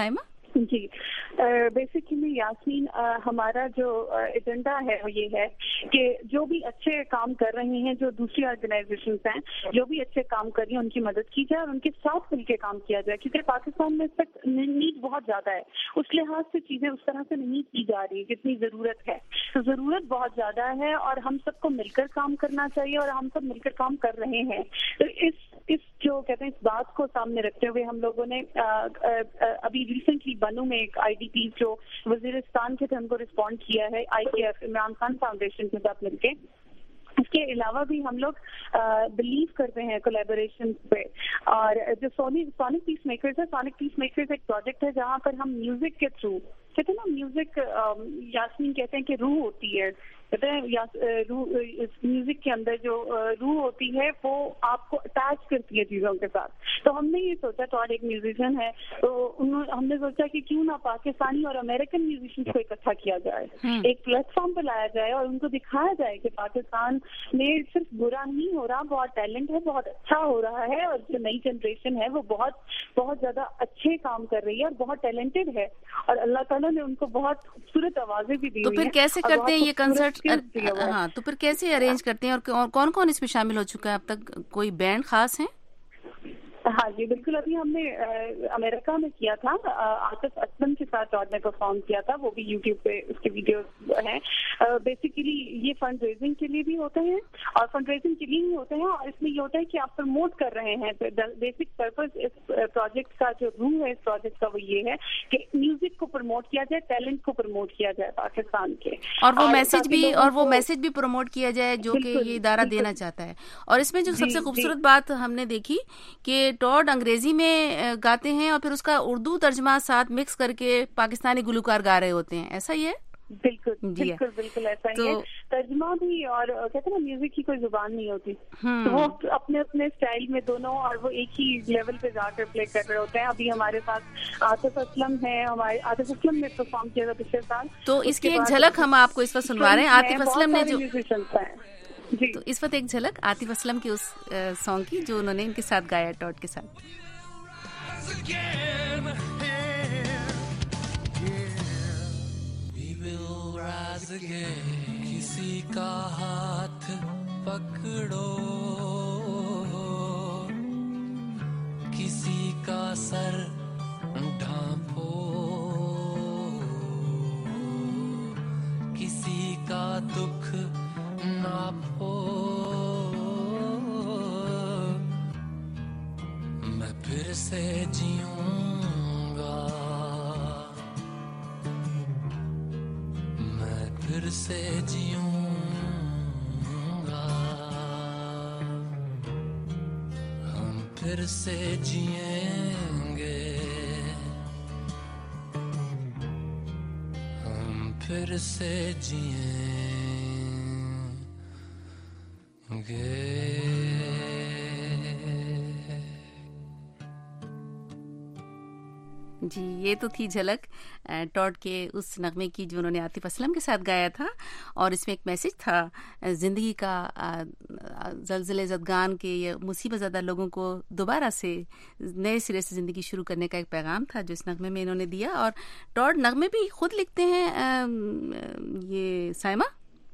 جی بیسیکلی یاسمین ہمارا جو ایجنڈا ہے وہ یہ ہے کہ جو بھی اچھے کام کر رہے ہیں, جو دوسری آرگنائزیشنز ہیں جو بھی اچھے کام کر رہی ہیں, ان کی مدد کی جائے اور ان کے ساتھ مل کے کام کیا جائے, کیونکہ پاکستان میں اس وقت نیڈ بہت زیادہ ہے. اس لحاظ سے چیزیں اس طرح سے نہیں کی جا رہی جتنی ضرورت ہے. تو ضرورت بہت زیادہ ہے اور ہم سب کو مل کر کام کرنا چاہیے اور ہم سب مل کر کام کر رہے ہیں. تو اس اس جو کہتے ہیں اس بات کو سامنے رکھتے ہوئے ہم لوگوں نے ابھی ریسنٹلی بنو میں ایک آئی ڈی پی جو وزیرستان کے تھے ان کو رسپونڈ کیا ہے آئی کے ایف عمران خان فاؤنڈیشن کے ساتھ مل کے. اس کے علاوہ بھی ہم لوگ بلیو کرتے ہیں کولیبوریشن پہ. اور جو سونی سونک پیس میکرز ہے, سونک پیس میکرز ایک پروجیکٹ ہے جہاں پر ہم میوزک کے تھرو, کہتے ہیں نا میوزک یاسمین کہتے ہیں کہ روح ہوتی ہے, کہتے ہیں میوزک کے اندر جو روح ہوتی ہے وہ آپ کو اٹیچ کرتی ہے چیزوں کے ساتھ. تو ہم نے یہ سوچا, تو ایک میوزیشین ہے تو انہوں ہم نے سوچا کہ کیوں نہ پاکستانی اور امریکن میوزیشین کو اکٹھا کیا جائے, ایک پلیٹ فارم پہ لایا جائے اور ان کو دکھایا جائے کہ پاکستان میں صرف برا نہیں ہو رہا, بہت ٹیلنٹ ہے, بہت اچھا ہو رہا ہے, اور جو نئی جنریشن ہے وہ بہت بہت زیادہ اچھے کام کر رہی ہے اور بہت ٹیلنٹڈ ہے, اور اللہ تعالیٰ نے ان کو بہت خوبصورت آوازیں بھی دی. تو پھر کیسے کرتے ہیں یہ کنسرٹ؟ ہاں, تو پھر کیسے ارینج کرتے ہیں اور کون کون اس میں شامل ہو چکا ہے اب تک؟ کوئی بینڈ خاص ہیں؟ ہاں جی بالکل, ابھی ہم نے امریکہ میں کیا تھا, عاطف اسلم کے ساتھ ٹاڈ نے پرفارم کیا تھا, وہ بھی یوٹیوب پہ اس کے ویڈیوز ہیں. بیسیکلی یہ فنڈ ریزنگ کے لیے بھی ہوتے ہیں اور فنڈ ریزنگ کے لیے ہی ہوتے ہیں, اور اس میں یہ ہوتا ہے کہ آپ پروموٹ کر رہے ہیں. بیسک پرپز اس پروجیکٹ کا جو روح ہے اس پروجیکٹ کا وہ یہ ہے کہ میوزک کو پروموٹ کیا جائے, ٹیلنٹ کو پروموٹ کیا جائے پاکستان کے, اور وہ میسج بھی اور وہ میسج بھی پروموٹ کیا جائے جو کہ یہ ادارہ دینا چاہتا ہے. اور اس میں جو سب سے خوبصورت بات ہم نے دیکھی کہ ٹاڈ انگریزی میں گاتے ہیں اور پھر اس کا اردو ترجمہ ساتھ مکس کر کے پاکستانی گلوکار گا رہے ہوتے ہیں, ایسا ہی ہے؟ بالکل بالکل بالکل ایسا ہی ہے. ترجمہ بھی, اور کہتے ہیں نا میوزک کی کوئی زبان نہیں ہوتی, تو وہ اپنے اپنے اسٹائل میں دونوں, اور وہ ایک ہی لیول پہ جا کر پلے کر رہے ہوتے ہیں. ابھی ہمارے ساتھ عاطف اسلم ہے, ہمارے عاطف اسلم نے پرفارم کیا تھا پچھلے سال, تو اس کی ایک جھلک ہم آپ کو اس وقت سنوا رہے ہیں. عاطف اسلم نے جو جی تو اس وقت ایک جھلک عاطف اسلم کی اس سانگ کی جو انہوں نے ان کے ساتھ گایا ٹاڈ کے ساتھ. Again, yeah, yeah. We will rise again. کسی کا ہاتھ پکڑو, کسی کا سر ڈھانپو, کسی کا دکھ ناپو. میں پھر سے جیوں گا, میں پھر سے جیوں گا, ہم پھر سے جئیں گے, ہم پھر سے جئیں گے. جی یہ تو تھی جھلک ٹاڈ کے اس نغمے کی جو انہوں نے عاطف اسلم کے ساتھ گایا تھا, اور اس میں ایک میسج تھا زندگی کا, زلزلے زدگان کے یا مصیبت زدہ لوگوں کو دوبارہ سے نئے سرے سے زندگی شروع کرنے کا ایک پیغام تھا جو اس نغمے میں انہوں نے دیا. اور ٹاڈ نغمے بھی خود لکھتے ہیں یہ سائمہ؟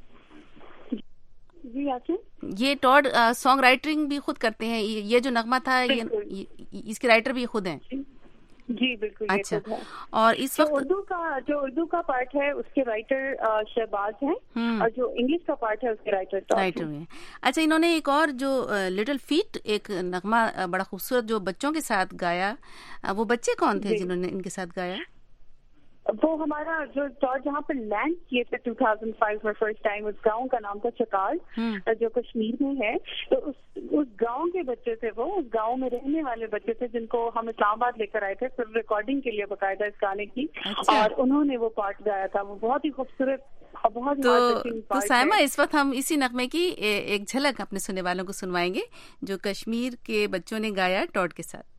جی آتے یہ ٹاڈ سانگ رائٹنگ بھی خود کرتے ہیں, یہ جو نغمہ تھا یہ اس کے رائٹر بھی خود ہیں؟ جی بالکل. اچھا, اور اس وقت اردو کا جو اردو کا پارٹ ہے اس کے رائٹر شہباز ہیں, اور جو انگلش کا پارٹ ہے اس کے رائٹر رائٹر ہیں. اچھا, انہوں نے ایک اور جو لٹل فیٹ ایک نغمہ بڑا خوبصورت جو بچوں کے ساتھ گایا, وہ بچے کون تھے جنہوں نے ان کے ساتھ گایا؟ وہ ہمارا جو ٹاڈ جہاں پر لینڈ کیے تھے ٹو تھاؤزینڈ فائیو میں فرسٹ ٹائم, اس گاؤں کا نام تھا چکال جو کشمیر میں ہے. تو اس اس گاؤں کے بچے تھے, وہ اس گاؤں میں رہنے والے بچے تھے جن کو ہم اسلام آباد لے کر آئے تھے پھر ریکارڈنگ کے لیے باقاعدہ اس گانے کی, اور انہوں نے وہ پارٹ گایا تھا. وہ بہت ہی خوبصورت, بہت تو سائمہ اس وقت ہم اسی نغمے کی ایک جھلک اپنے سننے والوں کو سنوائیں گے جو کشمیر کے بچوں نے گایا ٹاڈ کے ساتھ.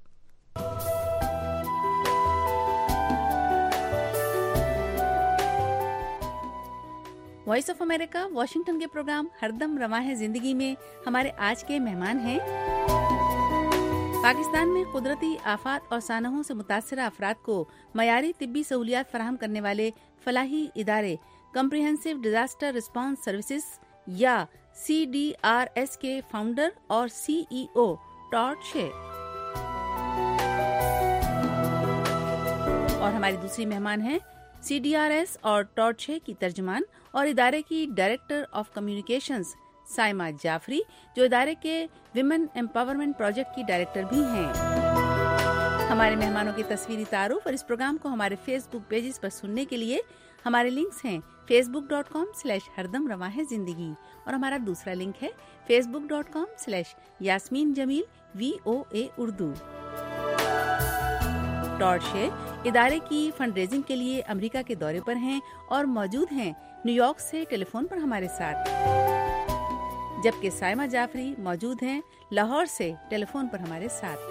وائس آف امریکہ واشنگٹن کے پروگرام ہر دم رواں ہے زندگی میں ہمارے آج کے مہمان ہیں پاکستان میں قدرتی آفات اور سانحوں سے متاثرہ افراد کو معیاری طبی سہولیات فراہم کرنے والے فلاحی ادارے کمپریہنسو ڈیزاسٹر رسپانس سروسز یا سی ڈی آر ایس کے فاؤنڈر اور سی ای او ٹاڈ شے. اور ہماری دوسری مہمان ہیں سی ڈی آر ایس اور ٹاڈ شے کی ترجمان اور ادارے کی director of communications Saima Jafri, جو ادارے کے ویمن امپاورمنٹ پروجیکٹ کی ڈائریکٹر بھی ہیں. ہمارے مہمانوں کی تصویری تعارف اور اس پروگرام کو ہمارے فیس بک پیجز پر سننے کے لیے ہمارے لنکس ہیں Facebook dot com slash ہردم رواں ہے زندگی، اور ہمارا دوسرا لنک ہے Facebook dot com slash Yasmeen Jamil V O A Urdu. Todd Shea ادارے کی فنڈ ریزنگ کے لیے امریکہ کے دورے پر ہیں اور موجود ہیں نیو یارک سے ٹیلی فون پر ہمارے ساتھ، جبکہ سائمہ جعفری موجود ہیں لاہور سے ٹیلی فون پر ہمارے ساتھ.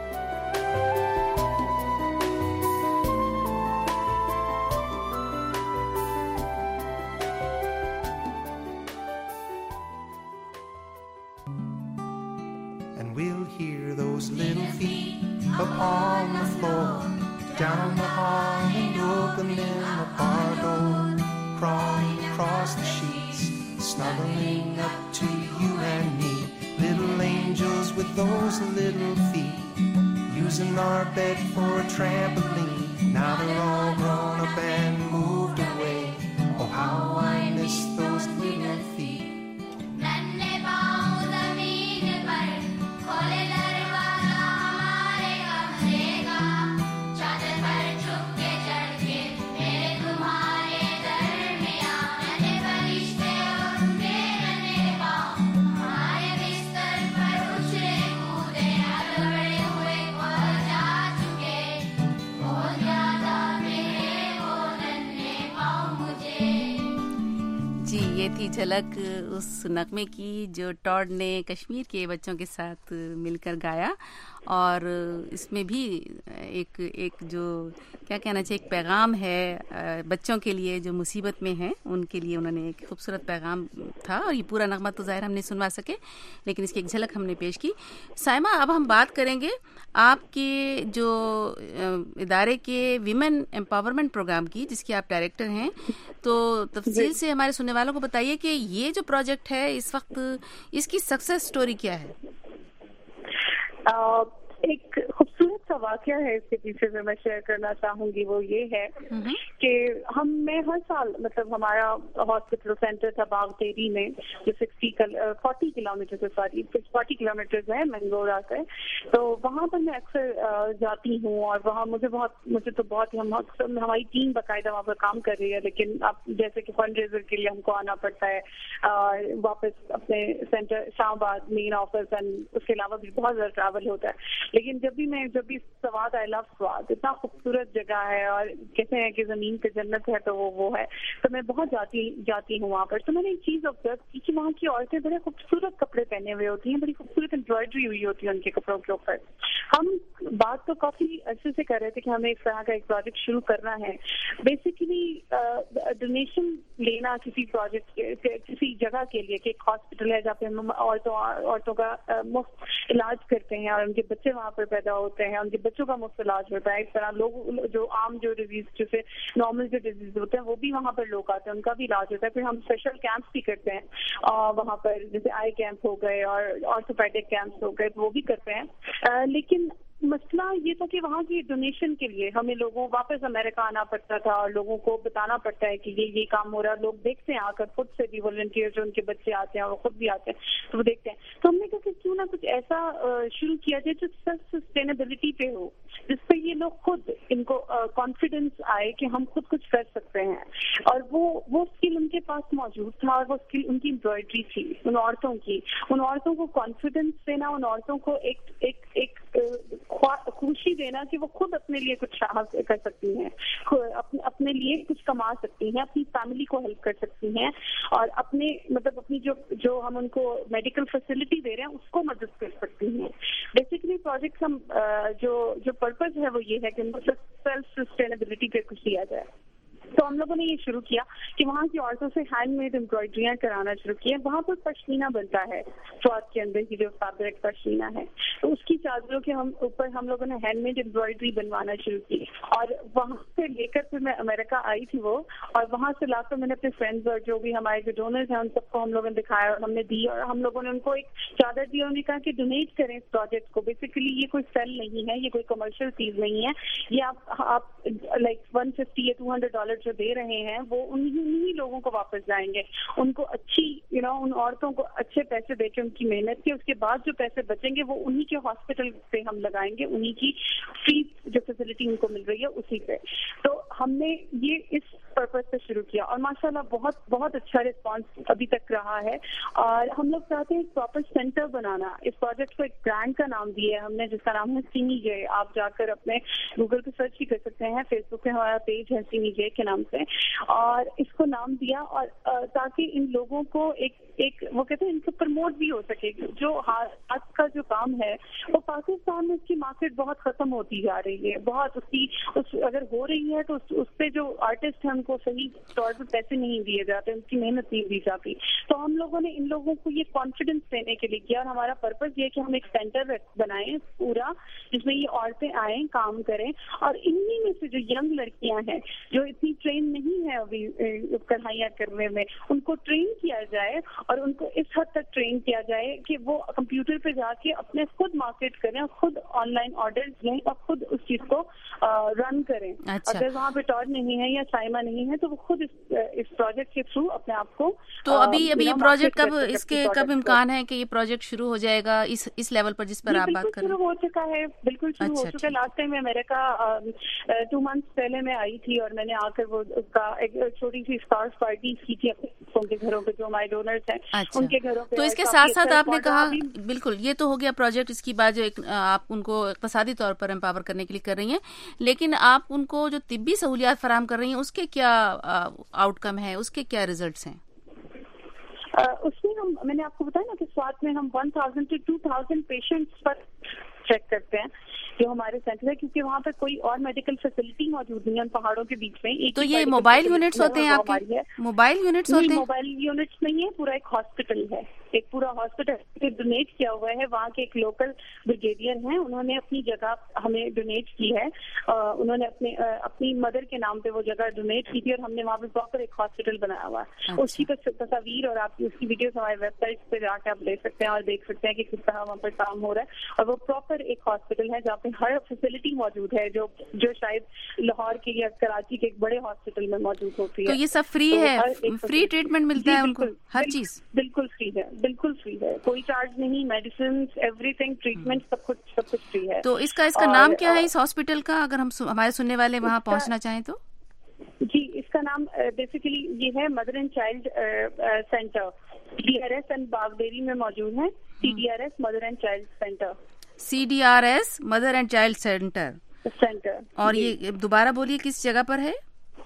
And we'll hear those little feet upon the floor, down the hall and opening up our door, crawling across the sheets, snuggling up to you and me, little angels with those little feet, using our bed for a trampoline. Now they're all grown up and moved away. Oh, how I miss those little feet. یہ تھی جھلک اس نغمے کی جو Tod نے کشمیر کے بچوں کے ساتھ مل کر گایا، اور اس میں بھی ایک ایک جو کیا کہنا چاہیے ایک پیغام ہے بچوں کے لیے جو مصیبت میں ہیں، ان کے لیے انہوں نے ایک خوبصورت پیغام تھا. اور یہ پورا نغمہ تو ظاہر ہم نے سنوا سکے، لیکن اس کی ایک جھلک ہم نے پیش کی. سائمہ، اب ہم بات کریں گے آپ کے جو ادارے کے ویمن امپاورمنٹ پروگرام کی، جس کی آپ ڈائریکٹر ہیں. تو تفصیل سے ہمارے سننے والوں کو بتائیے کہ یہ جو پروجیکٹ ہے اس وقت اس کی سکسیس سٹوری کیا ہے؟ ایک خوبصورت سا واقعہ ہے اس کے پیچھے جو میں شیئر کرنا چاہوں گی، وہ یہ ہے کہ ہم میں ہر سال مطلب ہمارا ہاسپٹل سینٹر تھا باغ تیری میں، جو sixty forty kilometre sorry forty kilometre ہے مینگورا سے. تو وہاں پر میں اکثر جاتی ہوں، اور وہاں مجھے بہت مجھے تو بہت ہم ہماری ٹیم باقاعدہ وہاں پر کام کر رہی ہے، لیکن اب جیسے کہ فنڈ ریزر کے لیے ہم کو آنا پڑتا ہے واپس اپنے سینٹر شاہ آباد مین آفس، اینڈ اس کے علاوہ بھی بہت زیادہ ٹریول ہوتا ہے. لیکن جب بھی میں جب بھی سواد آئی لو سواد اتنا خوبصورت جگہ ہے، اور کہتے ہیں کہ زمین پہ جنت ہے تو وہ وہ ہے. تو میں بہت جاتی جاتی ہوں وہاں پر. تو میں نے ایک چیز آبزرو کی کہ وہاں کی عورتیں بڑے خوبصورت کپڑے پہنے ہوئے ہوتی ہیں، بڑی خوبصورت امبرائڈری ہوئی ہوتی ہے ان کے کپڑوں کے اوپر. ہم بات تو کافی عرصے سے کر رہے تھے کہ ہمیں اس طرح کا ایک پروجیکٹ شروع کرنا ہے. بیسیکلی ڈونیشن لینا کسی پروجیکٹ کسی جگہ کے لیے، کہ ایک ہاسپٹل ہے جہاں پہ ہم عورتوں عورتوں کا مفت علاج کرتے ہیں، اور ان کے بچے وہاں پر پیدا ہوتے ہیں، ان کے بچوں کا مفت علاج ہوتا ہے. اس طرح لوگ جو عام جو ڈیزیز جیسے نارمل جو ڈیزیز ہوتے ہیں وہ بھی وہاں پر لوگ آتے ہیں، ان کا بھی علاج ہوتا ہے. پھر ہم اسپیشل کیمپس بھی کرتے ہیں وہاں پر، جیسے آئی کیمپ ہو گئے اور آرتھوپیڈک کیمپس ہو گئے، وہ بھی کرتے ہیں. لیکن مسئلہ یہ تھا کہ وہاں کی ڈونیشن کے لیے ہمیں لوگوں واپس امریکہ آنا پڑتا تھا، اور لوگوں کو بتانا پڑتا ہے کہ یہ یہ کام ہو رہا ہے. لوگ دیکھتے ہیں آ کر، خود سے بھی والنٹیئر جو ان کے بچے آتے ہیں اور وہ خود بھی آتے ہیں تو وہ دیکھتے ہیں. تو ہم نے کہا کہ کیوں نہ کچھ ایسا شروع کیا جائے جو سیلف سسٹینیبلٹی پہ ہو، جس پہ یہ لوگ خود ان کو کانفیڈینس آئے کہ ہم خود کچھ کر سکتے ہیں. اور وہ وہ اسکل ان کے پاس موجود تھا، اور وہ اسکل ان کی امبرائڈری تھی ان عورتوں کی. ان عورتوں کو کانفیڈینس دینا، ان عورتوں کو ایک ایک ایک خوشی دینا کہ وہ خود اپنے لیے کچھ حاصل کر سکتی ہیں، اپنے لیے کچھ کما سکتی ہیں، اپنی فیملی کو ہیلپ کر سکتی ہیں، اور اپنے مطلب اپنی جو جو ہم ان کو میڈیکل فیسلٹی دے رہے ہیں اس کو مدد کر سکتی ہیں. بیسیکلی پروجیکٹ ہم جو جو پرپز ہے وہ یہ ہے کہ ان کو سیلف سسٹینیبلٹی پہ کچھ دیا جائے. تو ہم لوگوں نے یہ شروع کیا کہ وہاں کی عورتوں سے ہینڈ میڈ امبرائڈریاں کرانا شروع کی. وہاں پر پشمینہ بنتا ہے سوات کے اندر کی جو فیبرک پشمینہ ہے, تو اس کی چادروں کے ہم اوپر ہم لوگوں نے ہینڈ میڈ امبرائڈری بنوانا شروع کی. اور وہاں سے لے کر پھر میں امریکہ آئی تھی وہ, اور وہاں سے لا کر میں نے اپنے فرینڈز اور جو بھی ہمارے جو ڈونرز ہیں ان سب کو ہم لوگوں نے دکھایا اور ہم نے دی, اور ہم لوگوں نے ان کو ایک چادر دی. انہوں نے کہا کہ ڈونیٹ کریں اس پروجیکٹ کو. بیسیکلی یہ کوئی سیل نہیں ہے, یہ کوئی کمرشل چیز نہیں ہے, یہ آپ آپ لائک ون ففٹی یا ٹو ہنڈریڈ ڈالر جو دے رہے ہیں وہ انہیں لوگوں کو واپس جائیں گے. ان کو اچھی یو نو ان عورتوں کو اچھے پیسے دے کے ان کی محنت کے, اس کے بعد جو پیسے بچیں گے وہ انہی کے ہاسپٹل پہ ہم لگائیں گے, انہی کی فری جو فیسلٹی ان کو مل رہی ہے اسی پہ. تو ہم نے یہ اس پرپز سے شروع کیا اور ماشاءاللہ بہت بہت اچھا رسپانس ابھی تک رہا ہے. اور ہم لوگ چاہتے ہیں ایک پراپر سینٹر بنانا. اس پروجیکٹ کو ایک برانڈ کا نام دیا ہے ہم نے جس کا نام ہے سینی جے. آپ جا کر اپنے گوگل پہ سرچ بھی کر سکتے ہیں, فیس بک پہ ہمارا پیج ہے سینی جے کے نام سے, اور اس کو نام دیا اور تاکہ ان لوگوں کو ایک ایک وہ کہتے ہیں ان کو پروموٹ بھی ہو سکے. جو ہاتھ کا جو کام ہے وہ پاکستان میں اس کی مارکیٹ بہت ختم ہوتی جا رہی ہے, بہت اس کی اس اگر ہو رہی ہے تو اس پہ جو آرٹسٹ ہیں ان کو صحیح طور پر پیسے نہیں دیے جاتے, ان کی محنت نہیں دی جاتی. تو ہم لوگوں نے ان لوگوں کو یہ کانفیڈینس دینے کے لیے کیا, اور ہمارا پرپز یہ کہ ہم ایک سینٹر بنائیں پورا جس میں یہ عورتیں آئیں کام کریں, اور انہی میں سے جو ینگ لڑکیاں ہیں جو اتنی ٹرین نہیں ہے ابھی کڑھائیاں کرنے میں, ان کو ٹرین کیا جائے اور ان کو اس حد تک ٹرین کیا جائے کہ وہ کمپیوٹر پہ جا کے اپنے خود مارکیٹ کریں, خود آن لائن آرڈر لیں اور خود اس چیز کو رن کریں. اچھا. اگر وہاں پہ ٹاڈ نہیں ہے یا سائمہ نہیں ہے تو وہ خود اس پروجیکٹ کے تھرو اپنے آپ کو. تو ابھی ابھی یہ پروجیکٹ کب اس کے کب امکان ہے کہ یہ پروجیکٹ شروع ہو جائے گا اس اس لیول پر جس پر آپ بات کر رہے ہیں؟ شروع ہو چکا ہے, بالکل شروع ہو چکا ہے. لاسٹ ٹائم میں امریکہ ٹو منتھس پہلے میں آئی تھی اور میں نے آ کر وہ اس کا ایک چھوٹی سی اسکارف پارٹی کی تھی اپنے کے گھروں پہ جو ہمارے ڈونرز ہیں ان کے گھروں پہ. تو اس کے ساتھ ساتھ آپ نے کہا بالکل یہ تو ہو گیا پروجیکٹ, اس کی بات جو آپ ان کو اقتصادی طور پر امپاور کرنے کے لیے کر رہی ہیں, لیکن آپ ان کو جو طبی سہولیات فراہم کر رہی ہیں اس کے کیا آؤٹ کم ہے, اس کے کیا ریزلٹس ہیں؟ اس میں ہم میں نے آپ کو بتایا نا کہ سوات میں ہم one thousand to two thousand patients پر چیک کرتے ہیں جو ہمارے سینٹر ہے, کیونکہ وہاں پہ کوئی اور میڈیکل فیسلٹی موجود نہیں ہے ان پہاڑوں کے بیچ میں. تو یہ موبائل یونٹس ہوتے ہیں آپ کے؟ موبائل یونٹس ہوتے ہیں؟ موبائل یونٹس نہیں ہے, پورا ایک ہاسپٹل ہے, ایک پورا ہاسپٹل ڈونیٹ کیا ہوا ہے. وہاں کے ایک لوکل بریگیڈیئر ہیں, انہوں نے اپنی جگہ ہمیں ڈونیٹ کی ہے, انہوں نے اپنے اپنی مدر کے نام پہ وہ جگہ ڈونیٹ کی تھی اور ہم نے وہاں پہ پراپر ایک ہاسپٹل بنایا ہوا ہے. اس کی تصاویر اور آپ کی اس کی ویڈیوز ہمارے ویب سائٹ پہ جا کے آپ دیکھ سکتے ہیں اور دیکھ سکتے ہیں کہ کس طرح وہاں پر کام ہو رہا ہے. اور وہ پراپر ایک ہاسپٹل ہے جہاں پہ ہر فیسلٹی موجود ہے جو جو شاید لاہور کے یا کراچی کے ایک بڑے ہاسپٹل میں موجود ہوتی ہے. تو یہ سب فری ہے, فری ٹریٹمنٹ ملتا ہے ان کو, ہر چیز بالکل فری ہے, بالکل فری ہے, کوئی چارج نہیں, میڈیسن ایوری تھنگ, ٹریٹمنٹ سب کچھ سب کچھ فری ہے. تو اس کا اس کا نام کیا ہے اس ہاسپٹل کا, اگر ہم ہمارے سننے والے وہاں پہنچنا چاہیں تو؟ جی اس کا نام بیسیکلی یہ ہے mother and child centre, C D R S and Baghbiri میں موجود ہے. C D R S mother and child centre, C D R S mother and child centre centre. اور یہ دوبارہ بولیے کس جگہ پر ہے؟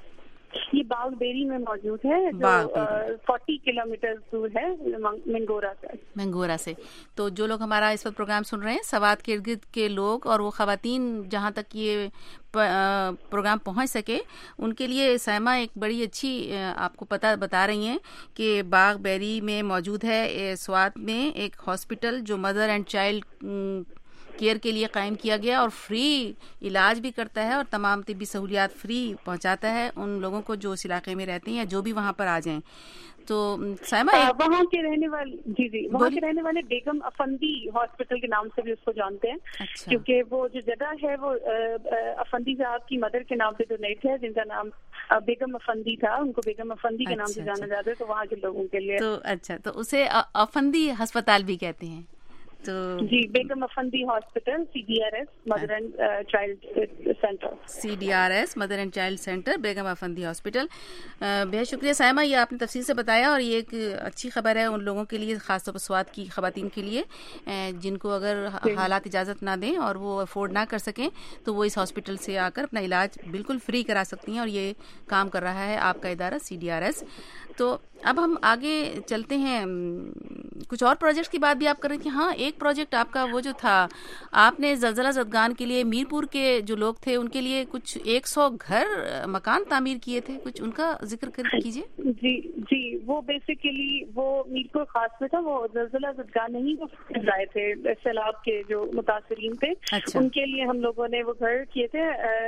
یہ باغ بیری میں موجود ہے, جو فورٹی کلو میٹر دور ہے منگورا سے. منگورا سے. تو جو لوگ ہمارا اس وقت پروگرام سن رہے ہیں سوات کے ارد گرد کے لوگ اور وہ خواتین جہاں تک یہ پروگرام پہنچ سکے ان کے لیے سائمہ ایک بڑی اچھی آپ کو پتہ بتا رہی ہیں کہ باغ بیری میں موجود ہے سوات میں ایک ہاسپٹل جو مدر اینڈ چائلڈ کیئر کے لیے قائم کیا گیا اور فری علاج بھی کرتا ہے اور تمام طبی سہولیات فری پہنچاتا ہے ان لوگوں کو جو اس علاقے میں رہتے ہیں یا جو بھی وہاں پر آ جائیں. تو سائمہ وہاں کے رہنے والے جی جی وہاں کے رہنے والے بیگم افندی ہاسپٹل کے نام سے بھی اس کو جانتے ہیں. اچھا. کیونکہ وہ جو جگہ ہے وہ افندی صاحب کی مدر کے نام پہ ڈونیٹ ہے, جن کا نام بیگم افندی تھا, ان کو بیگم افندی کے نام سے جانا جاتا ہے. تو وہاں کے لوگوں کے لیے تو اچھا تو اسے افندی ہسپتال بھی کہتے ہیں. تو جی Begum Afandi hospital, C D R S mother and child centre, C D R S mother and child centre Begum Afandi hospital. بہت شکریہ سائمہ, یہ آپ نے تفصیل سے بتایا اور یہ ایک اچھی خبر ہے ان لوگوں کے لیے, خاص طور پر سوات کی خواتین کے لیے جن کو اگر حالات اجازت نہ دیں اور وہ افورڈ نہ کر سکیں تو وہ اس ہاسپٹل سے آ کر اپنا علاج بالکل فری کرا سکتی ہیں, اور یہ کام کر رہا ہے آپ کا ادارہ سی ڈی آر ایس. تو اب ہم آگے چلتے ہیں کچھ اور پروجیکٹس کی بات بھی آپ کر رہے تھے. ہاں ایک پروجیکٹ آپ کا وہ جو تھا, آپ نے زلزلہ زدگان کے لیے میر پور کے جو لوگ تھے ان کے لیے کچھ ایک سو گھر مکان تعمیر کیے تھے, کچھ ان کا ذکر کیجیے. جی جی وہ بیسیکلی وہ میر پور خاص میں تھا, وہ زلزلہ زدگان نہیں وہ لائے تھے سیلاب کے جو متاثرین تھے. اچھا. ان کے لیے ہم لوگوں نے وہ گھر کیے تھے.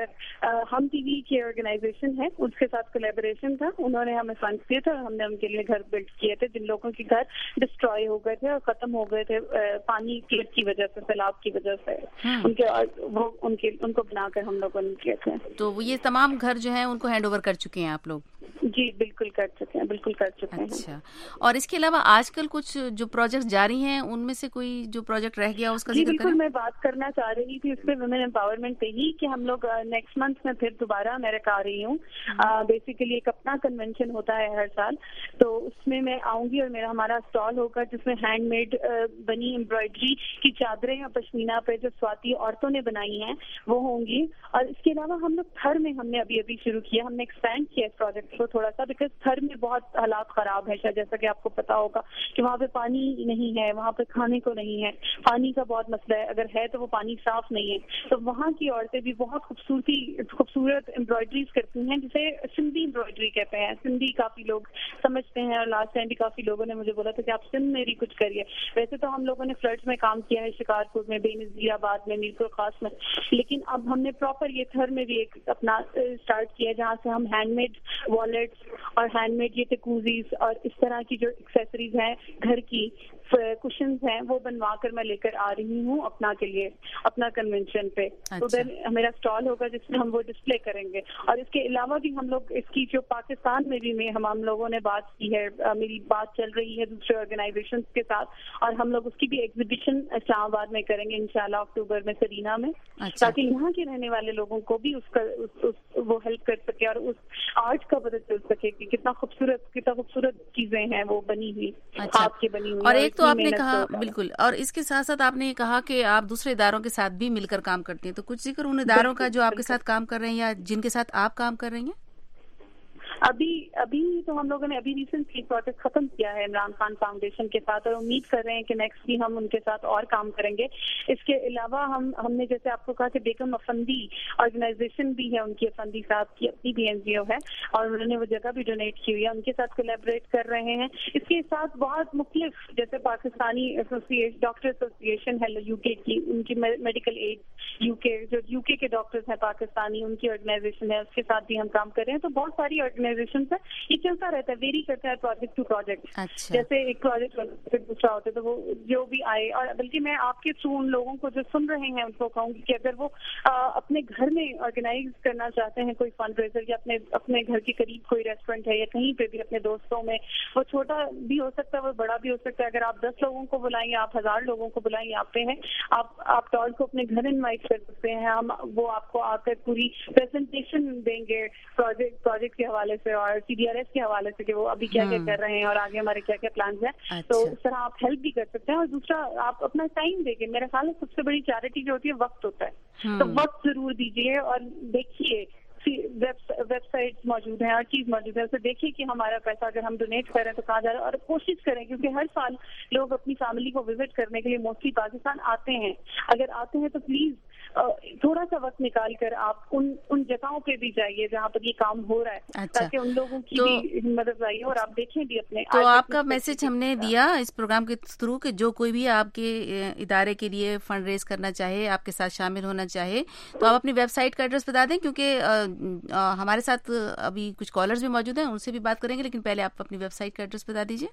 ہم ٹی وی کی آرگنائزیشن ہے اس کے ساتھ کولیبوریشن تھا, انہوں نے ہمیں فنڈ کیے تھے اور ہم نے ان کے لیے گھر بلڈ کیے تھے جن لوگوں کے گھر ڈسٹروائے ہو گئے تھے اور ختم ہو گئے تھے پانی کی وجہ سے, سیلاب کی وجہ سے. ان کے وہ ان کے ان کو بنا کر ہم لوگوں نے کیے تھے. تو یہ تمام گھر جو ہیں ان کو ہینڈ اوور کر چکے ہیں آپ لوگ؟ جی بالکل کر چکے ہیں, بالکل کر چکے ہیں. اچھا. اور اس کے علاوہ آج کل کچھ جو پروجیکٹ جاری ہیں ان میں سے کوئی جو پروجیکٹ رہ گیا اس کا ذکر کریں؟ بالکل میں بات کرنا چاہ رہی تھی اس پہ ویمن امپاورمنٹ پہ ہی کہ ہم لوگ نیکسٹ منتھ میں پھر دوبارہ امریکہ آ رہی ہوں. بیسیکلی ایک اپنا کنونشن ہوتا ہے ہر سال, تو اس میں میں آؤں گی اور میرا ہمارا اسٹال ہوگا جس میں ہینڈ میڈ بنی امبرائڈری کی چادریں اور پشمینہ پہ جو سواتی عورتوں نے بنائی ہیں وہ ہوں گی. اور اس کے علاوہ ہم لوگ تھر میں ہم نے ابھی ابھی شروع کیا, ہم نے ایکسپینڈ کیا اس پروجیکٹ کو تھوڑا سا, بیکاز تھر میں بہت حالات خراب ہے شاید, جیسا کہ آپ کو پتا ہوگا کہ وہاں پہ پانی نہیں ہے, وہاں پہ کھانے کو نہیں ہے, پانی کا بہت مسئلہ ہے, اگر ہے تو وہ پانی صاف نہیں ہے. تو وہاں کی عورتیں بھی بہت خوبصورتی خوبصورت امبرائڈریز کرتی ہیں جسے سندھی امبرائڈری کہتے ہیں. سندھی کافی لوگ سمجھتے ہیں اور لاسٹ ٹائم بھی کافی لوگوں نے مجھے بولا تھا کہ آپ سندھ میں بھی کچھ کریے. ویسے تو ہم لوگوں نے فلڈز میں کام کیا ہے, شکارپور میں, بے نظیر آباد میں, میر پور خاص میں, لیکن اب ہم نے پراپر یہ تھر میں بھی ایک اپنا اسٹارٹ کیا جہاں سے ہم ہینڈ میڈ والیٹس اور ہینڈ میڈ یہ ٹکوزیز اور اس طرح کی جو ایکسیسریز ہیں گھر کی کشنز ہیں وہ بنوا کر میں لے کر آ رہی ہوں اپنا کے لیے اپنا کنونشن پہ. ادھر میرا اسٹال ہوگا جس میں ہم وہ ڈسپلے کریں گے. اور اس کے علاوہ بھی ہم لوگ اس کی جو پاکستان میں بھی میں ہم ہم لوگوں نے بات کی ہے, میری بات چل رہی ہے دوسرے آرگنائزیشن کے ساتھ, اور ہم لوگ اس کی بھی ایگزیبیشن اسلام آباد میں کریں گے انشاءاللہ اکتوبر میں سرینا میں, تاکہ یہاں کے رہنے والے لوگوں کو بھی اس کا وہ ہیلپ کر سکے اور اس آرٹ کا پتہ چل سکے کہ کتنا خوبصورت کتنا خوبصورت چیزیں ہیں وہ بنی ہوئی, ہاتھ کی بنی ہوئی. اور ایک تو آپ نے کہا بالکل, اور اس کے ساتھ ساتھ آپ نے یہ کہا کہ آپ دوسرے اداروں کے ساتھ بھی مل کر کام کرتی ہیں, تو کچھ ذکر ان اداروں کا جو آپ کے ساتھ کام کر رہے ہیں یا جن کے ساتھ آپ کام کر رہی ہیں. ابھی ابھی تو ہم لوگوں نے ابھی ریسنٹلی پروجیکٹ ختم کیا ہے عمران خان فاؤنڈیشن کے ساتھ, اور امید کر رہے ہیں کہ نیکسٹ بھی ہم ان کے ساتھ اور کام کریں گے. اس کے علاوہ ہم ہم نے جیسے آپ کو کہا کہ بیگم افندی آرگنائزیشن بھی ہے, ان کی افندی صاحب کی اپنی بھی این جی او ہے اور انہوں نے وہ جگہ بھی ڈونیٹ کی ہوئی ہے, ان کے ساتھ کولیبریٹ کر رہے ہیں. اس کے ساتھ بہت مختلف جیسے پاکستانی ایسوسیشن ڈاکٹر ایسوسیشن ہے یو کے کی, ان کی میڈیکل ایڈ یو کے جو یو کے کے ڈاکٹرز ہیں پاکستانی, ان کی آرگنائزیشن ہے, اس کے ساتھ بھی ہم کام کر رہے ہیں. تو بہت ساری آرگنائزیشن سے یہ چلتا رہتا ہے, ویری کرتا ہے پروجیکٹ ٹو پروجیکٹ. جیسے ایک پروجیکٹ پھر دوسرا ہوتا ہے تو وہ جو بھی آئے. اور بلکہ میں آپ کے تھرو ان لوگوں کو جو سن رہے ہیں ان کو کہوں گی کہ اگر وہ اپنے گھر میں آرگنائز کرنا چاہتے ہیں کوئی فنڈ ریزر, یا اپنے اپنے گھر کے قریب کوئی ریسٹورینٹ ہے یا کہیں پہ بھی اپنے دوستوں میں, وہ چھوٹا بھی ہو سکتا ہے وہ بڑا بھی ہو سکتا ہے. اگر آپ دس لوگوں کو بلائیں یا آپ ہزار لوگوں کو بلائیں, یہاں پہ ہیں آپ آپ ٹال کو اپنے گھر انوائٹ کر سکتے ہیں. ہم وہ آپ کو آ کر پوری پریزنٹیشن دیں گے پروجیکٹ پروجیکٹ کے حوالے سے اور سی ڈی آر ایس کے حوالے سے کہ وہ ابھی کیا کیا کر رہے ہیں اور آگے ہمارے کیا کیا پلانز ہیں. تو اس طرح آپ ہیلپ بھی کر سکتے ہیں. اور دوسرا آپ اپنا ٹائم دیں گے. میرا خیال ہے سب سے بڑی چیریٹی جو ہوتی ہے وقت ہوتا ہے, تو وقت ضرور دیجیے اور دیکھیے ویب سائٹ موجود ہیں, ہر چیز موجود ہے, اسے دیکھیے کہ ہمارا پیسہ اگر ہم ڈونیٹ کریں تو کہاں جا رہا ہے. اور کوشش کریں کیونکہ ہر سال لوگ اپنی فیملی کو وزٹ کرنے کے لیے موسٹلی پاکستان آتے ہیں. اگر آتے ہیں تو پلیز تھوڑا سا وقت نکال کر آپ ان ان جگہوں پہ بھی جائیے جہاں پر یہ کام ہو رہا ہے, تاکہ ان لوگوں کی بھی مدد آئیے اور آپ دیکھیں بھی اپنے. تو آپ کا میسج ہم نے دیا اس پروگرام کے تھرو کہ جو کوئی بھی آپ کے ادارے کے لیے فنڈ ریز کرنا چاہے, آپ کے ساتھ شامل ہونا چاہے, تو آپ اپنی ویب سائٹ کا ایڈریس بتا دیں, کیونکہ ہمارے ساتھ ابھی کچھ کالرز بھی موجود ہیں, ان سے بھی بات کریں گے, لیکن پہلے آپ اپنی ویب سائٹ کا ایڈریس بتا دیجیے.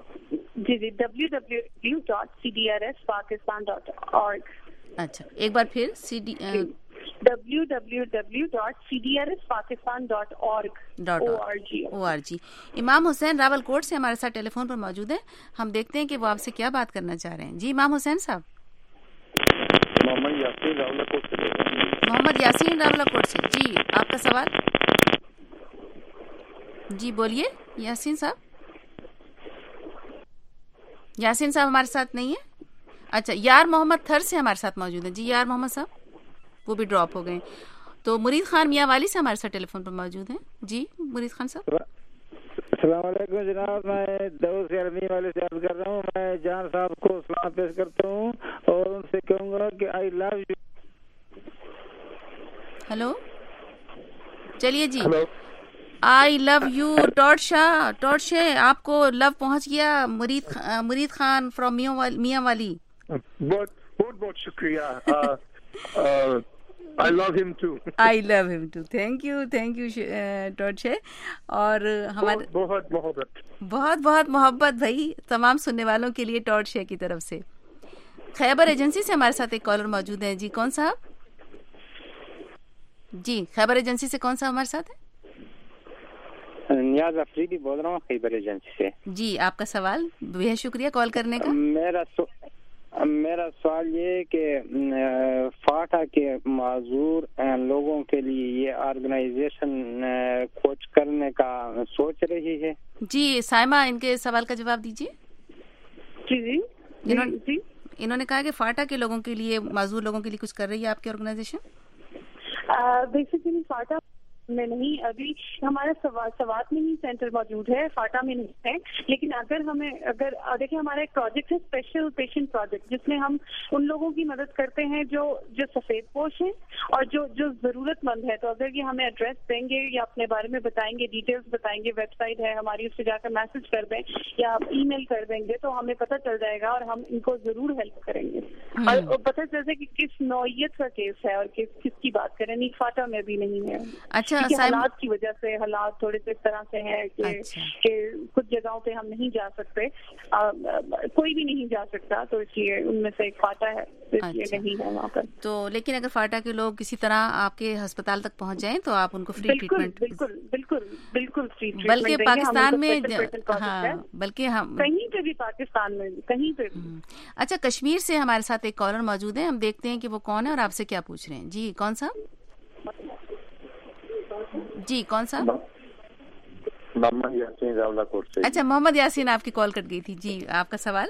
جی جی W W W dot C D R S Pakistan dot org. اچھا ایک بار پھر C D W W W dot C D R S Pakistan dot org dot O R G. Imam Hussain Rawal کوٹ سے ہمارے ساتھ ٹیلی فون پر موجود ہیں. ہم دیکھتے ہیں کہ وہ آپ سے کیا بات کرنا چاہ رہے ہیں. جی امام حسین صاحب. محمد یاسین راولہ کوٹ سے. محمد یاسین راولہ کوٹ سے. جی آپ کا سوال. جی بولیے یاسین صاحب. یاسین صاحب ہمارے ساتھ نہیں ہے. اچھا یار محمد تھر سے ہمارے ساتھ موجود ہیں. جی یار محمد صاحب, وہ بھی ڈراپ ہو گئے. تو مرید خان میاں والی سے ہمارے ساتھ ٹیلی فون پر موجود ہیں. جی مرید خان صاحب. السلام علیکم جناب, میں دعوت سے عربی والے سے عرض کر رہا ہوں. میں جان صاحب کو سلام پیش کرتا ہوں اور ان سے کہوں گا کہ آئی لو یو. ہلو, چلیے جی. آئی لو یو. ٹاٹ شاہ, ٹاٹ شاہ آپ کو لو پہنچ گیا. مرید مرید خان فرام میاں والی, بہت بہت بہت شکریہ. I love him too. I love him too. Thank you, thank you ٹاٹ شاہ. اور ہمارے بہت محبت بہت بہت محبت بھائی تمام سننے والوں کے لیے ٹاٹ شاہ کی طرف سے. خیبر ایجنسی سے ہمارے ساتھ ایک کالر موجود ہے. جی کون صاحب؟ جی خیبر ایجنسی سے کون صاحب ہمارے ساتھ ہے؟ نیاز افریدی بول رہا ہوں خیبر ایجنسی سے. جی آپ کا سوال. بہت شکریہ کال کرنے کا. میرا سو... میرا سوال یہ کہ فاٹا کے معذور لوگوں کے لیے یہ آرگنائزیشن کوچ کرنے کا سوچ رہی ہے. جی سائمہ ان کے سوال کا جواب دیجیے. جی جی جی انہوں نے کہا کہ فاٹا کے لوگوں کے لیے, معذور لوگوں کے لیے کچھ کر رہی ہے آپ کی آرگنائزیشن. بیسیکلی فاٹا میں نہیں, ابھی ہمارا سوات میں ہی سینٹر موجود ہے, فاٹا میں نہیں ہے. لیکن اگر ہمیں اگر دیکھیں ہمارا ایک پروجیکٹ ہے اسپیشل پیشنٹ پروجیکٹ, جس میں ہم ان لوگوں کی مدد کرتے ہیں جو جو سفید پوش ہیں اور جو جو ضرورت مند ہے. تو اگر یہ ہمیں ایڈریس دیں گے یا اپنے بارے میں بتائیں گے, ڈیٹیلس بتائیں گے, ویب سائٹ ہے ہماری, اس سے جا کر میسج کر دیں یا ای میل کر دیں گے تو ہمیں پتہ چل جائے گا اور ہم ان کو ضرور ہیلپ کریں گے. اور پتہ چل جائے کہ کس نوعیت کا کیس ہے اور کس کس کی بات کریں. نہیں فاٹا میں بھی نہیں ہے. اچھا, حالات کی وجہ سے حالات تھوڑے سے اس طرح سے ہیں کہ کچھ جگہوں پہ ہم نہیں جا سکتے, کوئی بھی نہیں جا سکتا, تو اس لیے ان میں سے ایک فاٹا ہے, اس لیے نہیں ہے وہاں پر. تو لیکن اگر فاٹا کے لوگ کسی طرح آپ کے ہسپتال تک پہنچ جائیں تو آپ ان کو فری ٹریٹمنٹ. بالکل بالکل بالکل فری ٹریٹمنٹ. بلکہ پاکستان میں, ہاں بلکہ ہم کہیں پہ بھی پاکستان میں کہیں پہ بھی. اچھا کشمیر سے ہمارے ساتھ ایک کالر موجود ہے, ہم دیکھتے ہیں کہ وہ کون ہے اور آپ سے کیا پوچھ رہے ہیں. جی کون صاحب؟ جی کون صاحب؟ محمد یاسین راولا کوٹ سے. اچھا محمد یاسین, آپ کی کال کٹ گئی تھی. جی آپ کا سوال.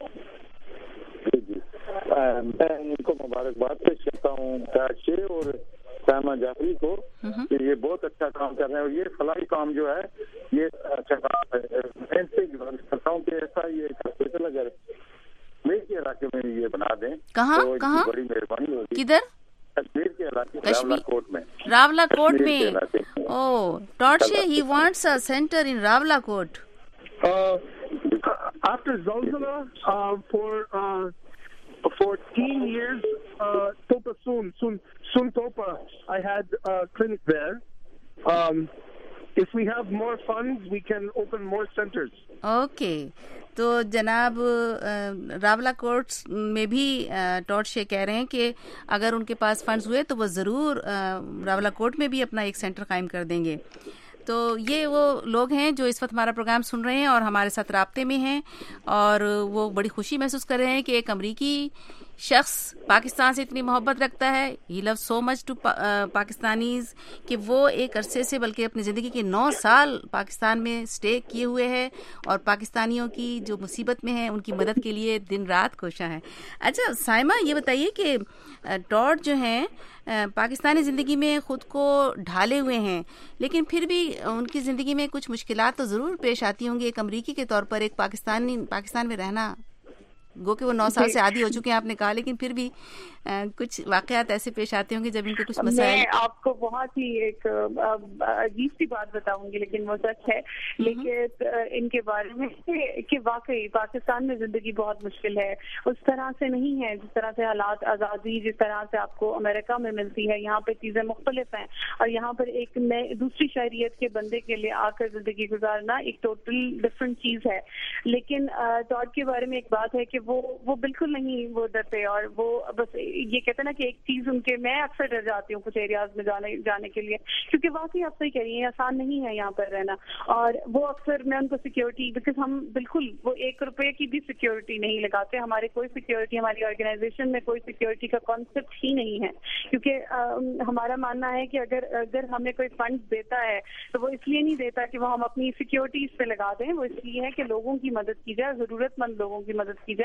جی جی میں ان کو مبارکباد پیش کرتا ہوں شے اور سائمہ جعفری کو کہ یہ بہت اچھا کام کر رہے ہیں اور یہ فلاحی کام جو ہے یہ اچھا کام ہے. میں ان سے گزارش کرتا ہوں کہ ایسا یہ ہاسپٹل اگر میرے کے علاقے میں یہ بنا دیں کہاں کہاں بڑی مہربانی ہوگی. کدھر؟ کشمیر کے علاقے راولا کوٹ میں. راولا کوٹ میں. او ٹاٹ شاہ he wants a center in Ravla Court. Uh, after Zalzala, uh, for uh, fourteen years, uh, Topa Sun, Sun, Sun Topa, I had a clinic there. Um, if we have more funds, we can open more centers. Okay. تو جناب راولا quotes میں بھی ٹاٹ شاہ کہہ رہے ہیں کہ اگر ان کے پاس فنڈز ہوئے تو وہ ضرور راولا کوٹ میں بھی اپنا ایک سینٹر قائم کر دیں گے. تو یہ وہ لوگ ہیں جو اس وقت ہمارا پروگرام سن رہے ہیں اور ہمارے ساتھ رابطے میں ہیں, اور وہ بڑی خوشی محسوس کر رہے ہیں کہ ایک امریکی شخص پاکستان سے اتنی محبت رکھتا ہے, ہی لو سو مچ ٹو پاکستانیز, کہ وہ ایک عرصے سے بلکہ اپنی زندگی کے نو سال پاکستان میں اسٹے کیے ہوئے ہے اور پاکستانیوں کی جو مصیبت میں ہیں ان کی مدد کے لیے دن رات کوشاں ہیں. اچھا سائمہ یہ بتائیے کہ ٹاٹ جو ہیں پاکستانی زندگی میں خود کو ڈھالے ہوئے ہیں, لیکن پھر بھی ان کی زندگی میں کچھ مشکلات تو ضرور پیش آتی ہوں گی. ایک امریکی کے طور پر ایک پاکستانی پاکستان میں رہنا, گو کہ وہ نو سال سے عادی ہو چکے ہیں آپ نے کہا, لیکن پھر بھی کچھ واقعات ایسے پیش آتے ہوں گے جب ان کے کچھ مسائل. میں آپ کو بہت ہی ایک عجیب سی بات بتاؤں گی لیکن وہ سچ ہے, لیکن ان کے بارے میں کہ واقعی پاکستان میں زندگی بہت مشکل ہے. اس طرح سے نہیں ہے جس طرح سے حالات آزادی جس طرح سے آپ کو امریکہ میں ملتی ہے. یہاں پہ چیزیں مختلف ہیں اور یہاں پر ایک نئے دوسری شہریت کے بندے کے لیے آ کر زندگی گزارنا ایک ٹوٹل ڈفرینٹ چیز ہے. لیکن ٹاٹ کے بارے میں ایک بات ہے کہ وہ وہ بالکل نہیں وہ ڈرتے, اور وہ بس یہ کہتے ہیں نا کہ ایک چیز ان کے, میں اکثر ڈر جاتی ہوں کچھ ایریاز میں جانے جانے کے لیے, کیونکہ واقعی آپ صحیح کہہ رہی ہیں آسان نہیں ہے یہاں پر رہنا. اور وہ اکثر میں ان کو سیکیورٹی, بیکاز ہم بالکل وہ ایک روپے کی بھی سیکیورٹی نہیں لگاتے. ہمارے کوئی سیکیورٹی, ہماری آرگنائزیشن میں کوئی سیکیورٹی کا کانسیپٹ ہی نہیں ہے, کیونکہ ہمارا ماننا ہے کہ اگر اگر ہمیں کوئی فنڈ دیتا ہے تو وہ اس لیے نہیں دیتا کہ وہ ہم اپنی سیکیورٹی اس پہ لگا دیں, وہ اس لیے ہے کہ لوگوں کی مدد کی جائے, ضرورت مند لوگوں کی مدد کی جائے.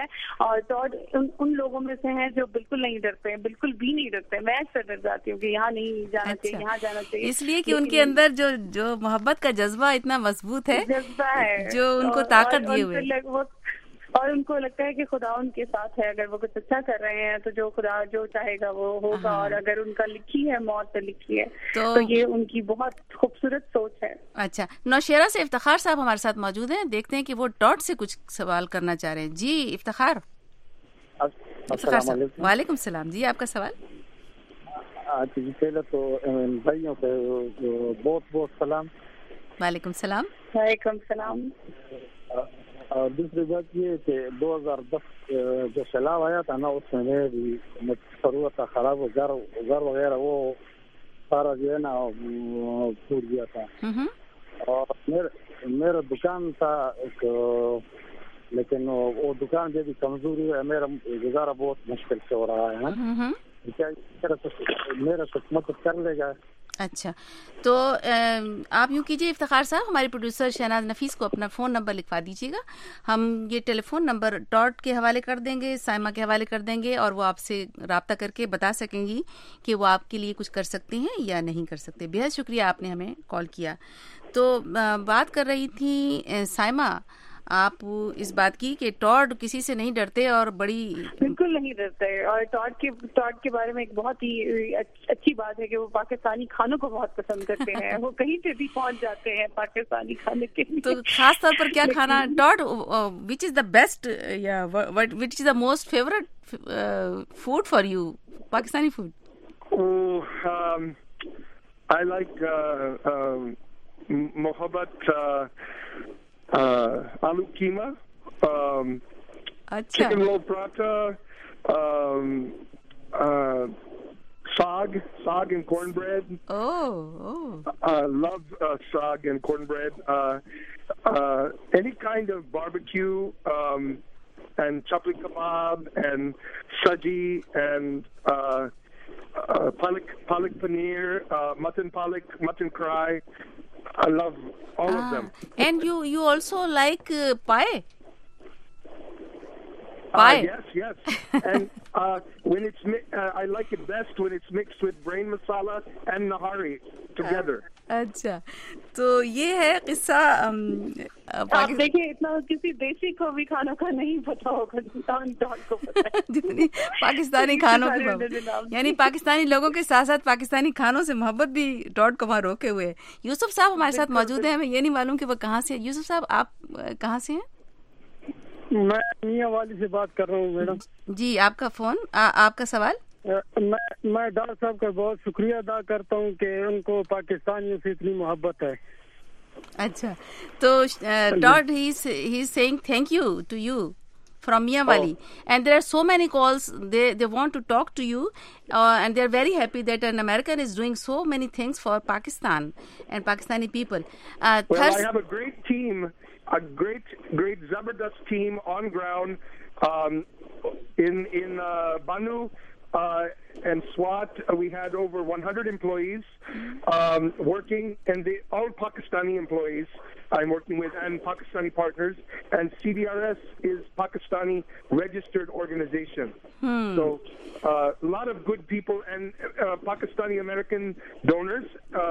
ہے. اور ٹاڈ ان, ان لوگوں میں سے ہیں جو بالکل نہیں ڈرتے ہیں, بالکل بھی نہیں ڈرتے. میں اکثر ڈر جاتی ہوں کہ یہاں نہیں جانا چاہیے, یہاں جانا چاہیے, اس لیے کہ ان کے اندر جو جو محبت کا جذبہ اتنا مضبوط ہے, جذبہ ہے جو ان کو طاقت دیے ہوئے, اور ان کو لگتا ہے کہ خدا ان کے ساتھ ہے. اگر وہ کچھ اچھا کر رہے ہیں تو جو خدا جو چاہے گا وہ ہوگا, اور اگر ان کا لکھی ہے موت تو لکھی ہے. تو یہ ان کی بہت خوبصورت سوچ ہے. اچھا, نوشیرہ سے افتخار صاحب ہمارے ساتھ موجود ہیں, دیکھتے ہیں کہ وہ ٹاڈ سے کچھ سوال کرنا چاہ رہے ہیں. جی افتخار. افتخار صاحب وعلیکم السلام. جی آپ کا سوال. جی پہلے تو بھائیوں کو بہت بہت سلام. وعلیکم السلام. وعلیکم السلام. اور دوسری بات یہ کہ دو ہزار دس جو سیلاب آیا تھا نا, اس میں میری ضرورت تھا خراب, گھر گھر وغیرہ وہ سارا جو ہے نا ٹوٹ گیا تھا. اور میرا میرا دکان تھا ایک, لیکن وہ دکان جو بھی کمزوری ہے, میرا گزارا بہت مشکل سے ہو رہا ہے. کیا میرا کچھ مدد کر لے گا؟ اچھا, تو آپ یوں کیجیے افتخار صاحب, ہماری پروڈیوسر شہناز نفیس کو اپنا فون نمبر لکھوا دیجیے گا. ہم یہ ٹیلی فون نمبر ٹاڈ کے حوالے کر دیں گے, سائمہ کے حوالے کر دیں گے, اور وہ آپ سے رابطہ کر کے بتا سکیں گی کہ وہ آپ کے لیے کچھ کر سکتے ہیں یا نہیں کر سکتے. بہت شکریہ آپ نے ہمیں کال کیا. تو بات کر رہی تھی سائمہ آپ اس بات کی کہ ٹاڈ کسی سے نہیں ڈرتے اور بڑی بالکل نہیں ڈرتے. اور ٹاڈ کے ٹاڈ کے بارے میں ایک بہت ہی اچھی بات ہے کہ وہ پاکستانی کھانوں کو بہت پسند کرتے ہیں. وہ کہیں پہ بھی پہنچ جاتے ہیں پاکستانی کھانے کے لیے. تو خاص طور پر کیا کھانا Tod, which is the best یا which is the most favourite food for you, Pakistani food? I like محبت Uh, aloo keema, um, chicken roll prata, um, uh, saag, saag and cornbread. Oh, oh. I uh, love uh, saag and cornbread. Uh, uh, any kind of barbecue, um, and chapli kebab and saji and uh, uh, palak palak paneer, uh, mutton palak, mutton krai. I love all ah, of them. And you, you also like uh, pie? Pie? Uh, yes, yes. And uh, when it's, uh, I like it best when it's mixed with brain masala and nahari together. اچھا, تو یہ ہے قصہ. آپ دیکھیں اتنا کسی دیسی کو بھی کھانوں کا نہیں پتا ہوگا جتنی پاکستانی کھانوں کی, یعنی پاکستانی لوگوں کے ساتھ ساتھ پاکستانی کھانوں سے محبت بھی ٹاڈ کو وہاں روکے ہوئے. یوسف صاحب ہمارے ساتھ موجود ہیں, ہمیں یہ نہیں معلوم کہ وہ کہاں سے. یوسف صاحب آپ کہاں سے ہیں؟ میں میاں والی سے بات کر رہا ہوں میڈم. جی آپ کا فون, آپ کا سوال. میں میں ڈاکٹر صاحب کا بہت شکریہ ادا کرتا ہوں کہ ان کو پاکستانیوں سے اتنی محبت ہے. اچھا, تو Todd he is saying thank you to you from Mia Wali, oh. and there are so many calls. They they want to talk to you, uh, and they are very happy that an American is doing so many things for Pakistan and Pakistani people. Uh, well, Thurs- I have a great team, a great great Zabardast team on ground um, in in uh, Banu. Uh, and SWAT, uh, we had over one hundred employees um, working, and they all Pakistani employees I'm working with, and Pakistani partners. And C D R S is Pakistani registered organization. Hmm. So a uh, lot of good people and uh, Pakistani American donors.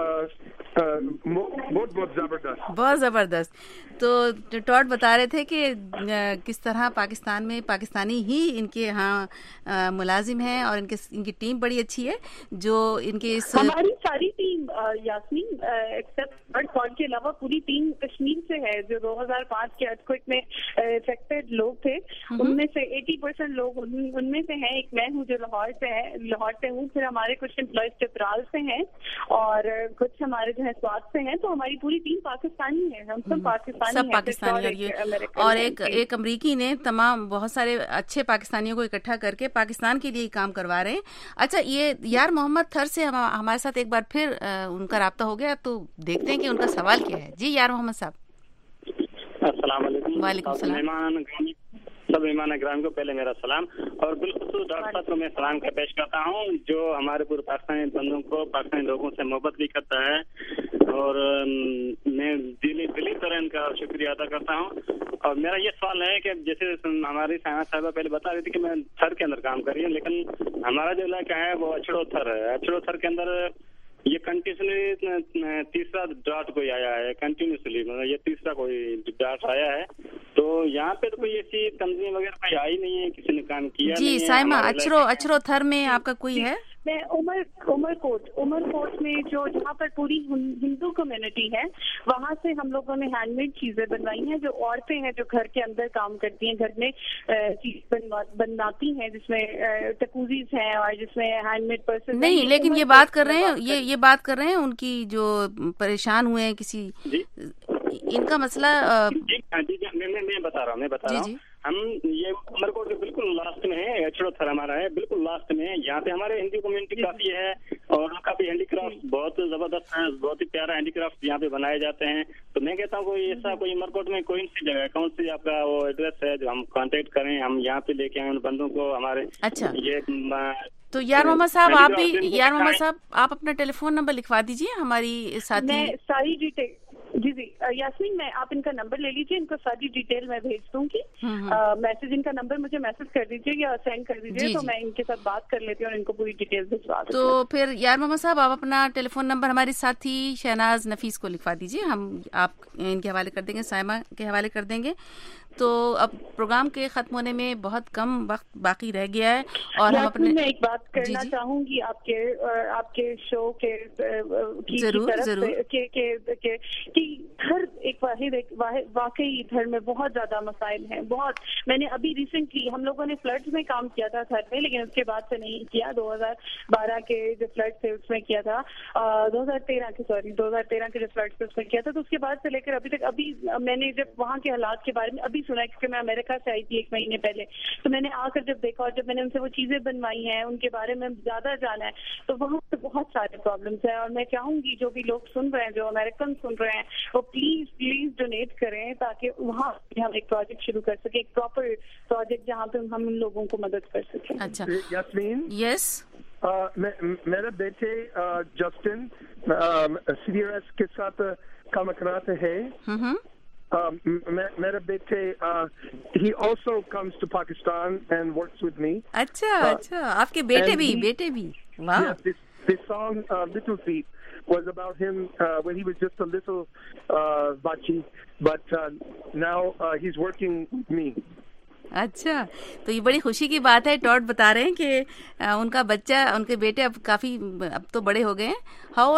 بہت بہت زبردست بہت زبردست. تو Tod بتا رہے تھے کہ کس طرح پاکستان میں پاکستانی ہی ان کے ہاں ملازم ہیں, اور ان کے ان کی ٹیم بڑی اچھی ہے جو ان کے اس ہماری ساری ٹیم یاسمین ایکسپٹ ٹاڈ کے علاوہ پوری ٹیم کشمیر سے ہے. جو دو ہزار پانچ کے ارتھ کوئک میں افیکٹڈ لوگ تھے ان میں سے ایٹی پرسینٹ لوگ ان میں سے ہیں. ایک میں ہوں جو لاہور سے ہے, لاہور سے ہوں. پھر ہمارے کچھ امپلائز چترال سے ہیں اور کچھ ہمارے جو ہے سوات سے ہیں. تو ہماری پوری ٹیم پاکستانی ہے, ہم سب پاکستانی سب پاکستانی. اور ایک ایک امریکی نے تمام بہت سارے اچھے پاکستانیوں کو اکٹھا کر کے پاکستان کے لیے کام کروا رہے ہیں. اچھا, یہ یار محمد تھر سے ہمارے ساتھ ایک بار پھر ان کا رابطہ ہو گیا, تو دیکھتے ہیں کہ ان کا سوال کیا ہے. جی یار محمد صاحب. السلام علیکم. وعلیکم السلام. سب مہمان اکرام کو پہلے میرا سلام, اور بالخصوص ڈاکٹر صاحب کو میں سلام کا پیش کرتا ہوں جو ہمارے پورے پاکستانی بندوں کو, پاکستانی لوگوں سے محبت بھی کرتا ہے. اور میں دلی دلی طرح ان کا شکریہ ادا کرتا ہوں. اور میرا یہ سوال ہے کہ جیسے ہماری سائمہ صاحبہ پہلے بتا رہی تھی کہ میں تھر کے اندر کام کر رہی ہوں, لیکن ہمارا جو علاقہ ہے وہ اچھڑو تھر ہے. اچھڑو تھر کے اندر یہ کنٹینیوسلی تیسرا ڈاٹ کوئی آیا ہے, کنٹینیوسلی مطلب یہ تیسرا کوئی ڈاٹ آیا ہے. تو یہاں پہ تو کوئی ایسی تنظیم وغیرہ کوئی آئی نہیں ہے, کسی نے کام کیا جی سائمہ اچھرو اچھرو تھر میں آپ کا کوئی ہے؟ میں عمر عمر کوٹ عمر کوٹ میں جو جہاں پر پوری ہندو کمیونٹی ہے وہاں سے ہم لوگوں نے ہینڈ میڈ چیزیں بنوائی ہیں. جو عورتیں ہیں جو گھر کے اندر کام کرتی ہیں, گھر میں چیز بناتی ہیں, جس میں ٹکوزیز ہیں اور جس میں ہینڈ میڈ پرسن نہیں, لیکن یہ بات کر رہے ہیں یہ یہ بات کر رہے ہیں ان کی جو پریشان ہوئے ہیں کسی ان کا مسئلہ. میں بتا رہا ہوں میں بتا رہا ہوں ہم یہ عمر کوٹ کے بالکل لاسٹ میں ہے, اچھڑو تھر ہمارا ہے بالکل لاسٹ میں ہے. یہاں پہ ہمارے ہندو کمیونٹی کافی ہے اور ان کا بھی ہینڈی کرافٹ بہت زبردست ہے, بہت ہی پیارا ہینڈی کرافٹ یہاں پہ بنائے جاتے ہیں. تو میں کہتا ہوں کوئی ایسا کوئی عمر کوٹ میں کوئی سی جگہ کون سی آپ کا وہ ایڈریس ہے جو ہم کانٹیکٹ کریں, ہم یہاں پہ لے کے آئیں ان بندوں کو ہمارے. اچھا یہ تو یار محمد صاحب آپ بھی یار محمد صاحب آپ اپنا ٹیلی فون نمبر لکھوا دیجیے ہماری ساتھی. میں ساری ڈیٹیل جی جی یاسمین میں آپ ان کا نمبر لے لیجیے, ان کو ساری ڈیٹیل میں بھیج دوں گی. میسج ان کا نمبر مجھے میسج کر دیجیے یا سینڈ کر دیجیے تو میں ان کے ساتھ بات کر لیتی ہوں اور ان کو پوری ڈیٹیل بھجوا دوں. تو پھر یار محمد صاحب آپ اپنا ٹیلی فون نمبر ہماری ساتھی شہناز نفیس کو لکھوا دیجیے, ہم آپ ان کے حوالے کر دیں گے, سائمہ کے حوالے کر دیں گے. تو اب پروگرام کے ختم ہونے میں بہت کم وقت باقی رہ گیا ہے اور ہم اپنے میں ایک بات کرنا جی جی. چاہوں گی آپ کے آپ کے شو کے ضرور ضرور کہ ہر ایک واحد واقعی ادھر میں بہت زیادہ مسائل ہیں. بہت میں نے ابھی ریسنٹلی ہم لوگوں نے فلڈز میں کام کیا تھا تھر میں, لیکن اس کے بعد سے نہیں کیا. دو ہزار بارہ کے جو فلڈ تھے اس میں کیا تھا, دو ہزار تیرہ کے سوری دو ہزار تیرہ کے جو فلڈ تھے اس میں کیا تھا. تو اس کے بعد سے لے کر ابھی تک ابھی میں نے جب وہاں کے حالات کے بارے میں ابھی سنا, کیونکہ میں امریکہ سے آئی تھی ایک مہینے پہلے, تو میں نے آ کر جب دیکھا اور جب میں نے ان سے وہ چیزیں بنوائی ہیں ان کے بارے میں زیادہ جانا ہے, تو وہاں پہ بہت سارے پرابلمس ہیں. اور میں چاہوں گی جو بھی لوگ سن رہے ہیں, جو امریکن سن رہے ہیں, وہ پلیز پلیز ڈونیٹ کریں تاکہ وہاں ہم ایک پروجیکٹ شروع کر سکیں, ایک پراپر پروجیکٹ جہاں پہ ہم ان لوگوں کو مدد کر سکیں. اچھا یاسمین یس میرے بیٹے جسٹن سی ڈی ایس کے ساتھ کام کراتے ہیں. میرا بیٹے he also comes to Pakistan and works with me. اچھا اچھا آپ کے بیٹے بھی بیٹے بھی واہ. This this song uh, Little Feet was about him uh, when he was just a little uh, bachi, but uh, now uh, he's working with me. اچھا تو یہ بڑی خوشی کی بات ہے. ٹاٹ بتا رہے ہیں کہ ان کا بچہ ان کے بیٹے اب کافی اب تو بڑے ہو گئے ہیں. ہاؤ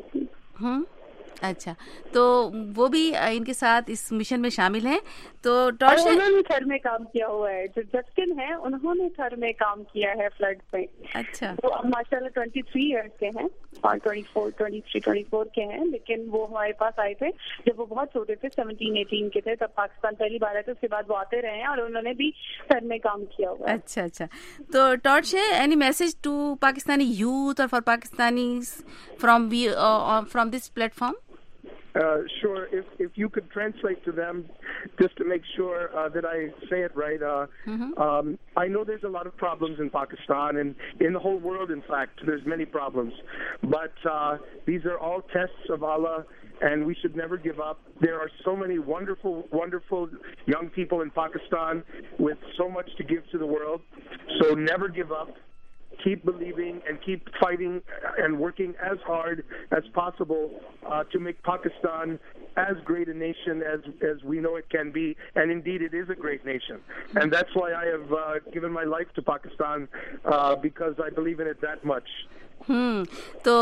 ہوں اچھا تو وہ بھی ان کے ساتھ اس مشن میں شامل ہیں. تو ٹارچ انہوں نے تھر میں کام کیا ہوا ہے, جو جسٹن ہے انہوں نے تھر میں کام کیا ہے فلڈ میں. اچھا وہ اب ماشاء اللہ ٹوینٹی تھری ایئرس کے ہیں اور twenty four twenty three twenty four کے ہیں, لیکن وہ ہمارے پاس آئے تھے جب وہ بہت چھوٹے تھے, سیونٹین ایٹین کے تھے, تب پاکستان پہلی بار آئے تھے. اس کے بعد وہ آتے رہے ہیں اور انہوں نے بھی تھر میں کام کیا ہوا ہے. اچھا اچھا تو ٹارچ ہے any message to Pakistani youth اور for Pakistani from we from this platform فارم؟ Uh, sure. If if you could translate to them, just to make sure uh, that I say it right. Uh, mm-hmm. um, I know there's a lot of problems in Pakistan and in the whole world. In fact, there's many problems, but uh, these are all tests of Allah, and we should never give up. There are so many wonderful, wonderful young people in Pakistan with so much to give to the world. So never give up. Keep believing and keep fighting and working as hard as possible uh, to make Pakistan as great a nation as as we know it can be, and indeed it is a great nation, and that's why I have uh, given my life to Pakistan uh, because I believe in it that much. ہوں تو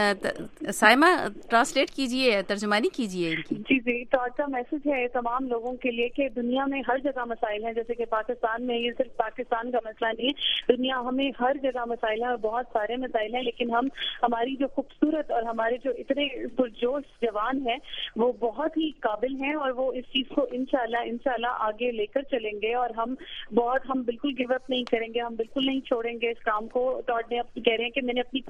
Saima translate کیجیے, ترجمانی کیجیے ان کی. جی جی torch کا message ہے تمام لوگوں کے لیے کہ دنیا میں ہر جگہ مسائل ہیں, جیسے کہ پاکستان میں, یہ صرف پاکستان کا مسئلہ نہیں ہے, دنیا ہمیں ہر جگہ مسائل ہیں اور بہت سارے مسائل ہیں, لیکن ہم ہماری جو خوبصورت اور ہمارے جو اتنے پرجوش جوان ہیں وہ بہت ہی قابل ہیں اور وہ اس چیز کو انشاءاللہ انشاءاللہ آگے لے کر چلیں گے. اور ہم بہت ہم بالکل گیو اپ نہیں کریں گے, ہم بالکل نہیں چھوڑیں گے اس کام کو. ٹارچ نے کہہ رہے ہیں کہ میں نے اپنی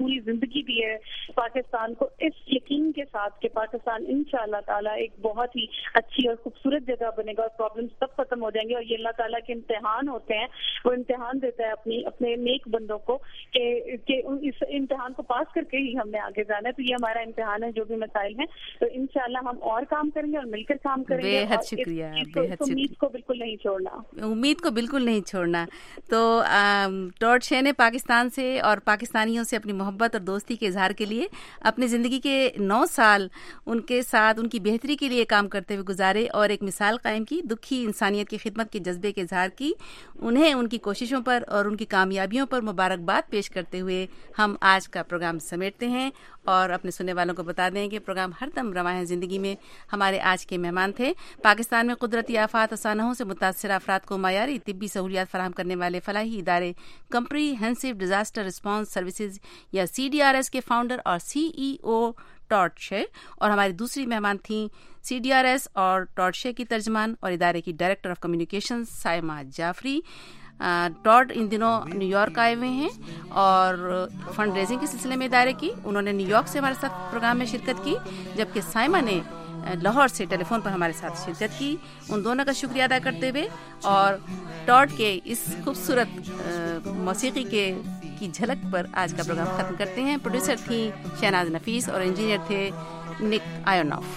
پوری زندگی دی ہے پاکستان کو اس یقین کے ساتھ کہ پاکستان انشاءاللہ تعالیٰ ایک بہت ہی اچھی اور خوبصورت جگہ بنے گا اور پرابلم سب ختم ہو جائیں گے. اور یہ اللہ تعالیٰ کے امتحان ہوتے ہیں, وہ امتحان دیتا ہے اپنی اپنے نیک بندوں کو کہ کہ اس امتحان کو پاس کر کے ہی ہم نے آگے جانا ہے. تو یہ ہمارا امتحان ہے جو بھی مسائل ہیں, تو انشاءاللہ ہم اور کام کریں گے اور مل کر کام کریں گے. بے حد شکریہ, بے حد امید کو بالکل نہیں چھوڑنا, امید کو بالکل نہیں چھوڑنا. تو ٹاڈ شے نے پاکستان سے اور پاکستانیوں سے اپنی محبت اور دوستی کے اظہار کے لیے اپنی زندگی کے نو سال ان کے ساتھ ان کی بہتری کے لیے کام کرتے ہوئے گزارے اور ایک مثال قائم کی, دکھی انسانیت کی خدمت کے جذبے کے اظہار کی. انہیں ان کی کوششوں پر اور ان کی کامیابیوں پر مبارکباد پیش کرتے ہوئے ہم آج کا پروگرام سمیٹتے ہیں اور اپنے سننے والوں کو بتا دیں کہ پروگرام ہر دم رواں ہے زندگی میں ہمارے آج کے مہمان تھے پاکستان میں قدرتی آفات و سانحوں سے متاثرہ افراد کو معیاری طبی سہولیات فراہم کرنے والے فلاحی ادارے کمپریہنسو ڈیزاسٹر رسپانس سروسز یا سی ڈی آر ایس کے فاؤنڈر اور سی ای او ٹاڈ شے. اور ہماری دوسری مہمان تھیں سی ڈی آر ایس اور ٹاڈ شے کی ترجمان اور ادارے کی director of communication Saima Jafri. Todd ان دنوں نیو یارک آئے ہوئے ہیں اور فنڈ ریزنگ کے سلسلے میں ادارے کی. انہوں نے نیو یارک سے ہمارے ساتھ پروگرام میں شرکت کی, جبکہ سائمہ نے لاہور سے ٹیلی فون پر ہمارے ساتھ شرکت کی. ان دونوں کا شکریہ ادا کرتے ہوئے اور ٹاڈ کے اس خوبصورت موسیقی کے کی جھلک پر آج کا پروگرام ختم کرتے ہیں. پروڈیوسر تھیں شہناز نفیس اور انجینئر تھے نک آیونوف.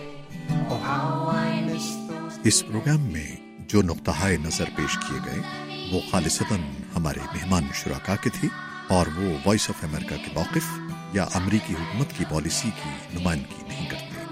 اس پروگرام میں جو نقطہ نظر پیش کیے گئے وہ خالصتاً ہمارے مہمان شرکا کے تھی اور وہ وائس آف امریکہ کے موقف یا امریکی حکومت کی پالیسی کی نمائندگی نہیں کرتے.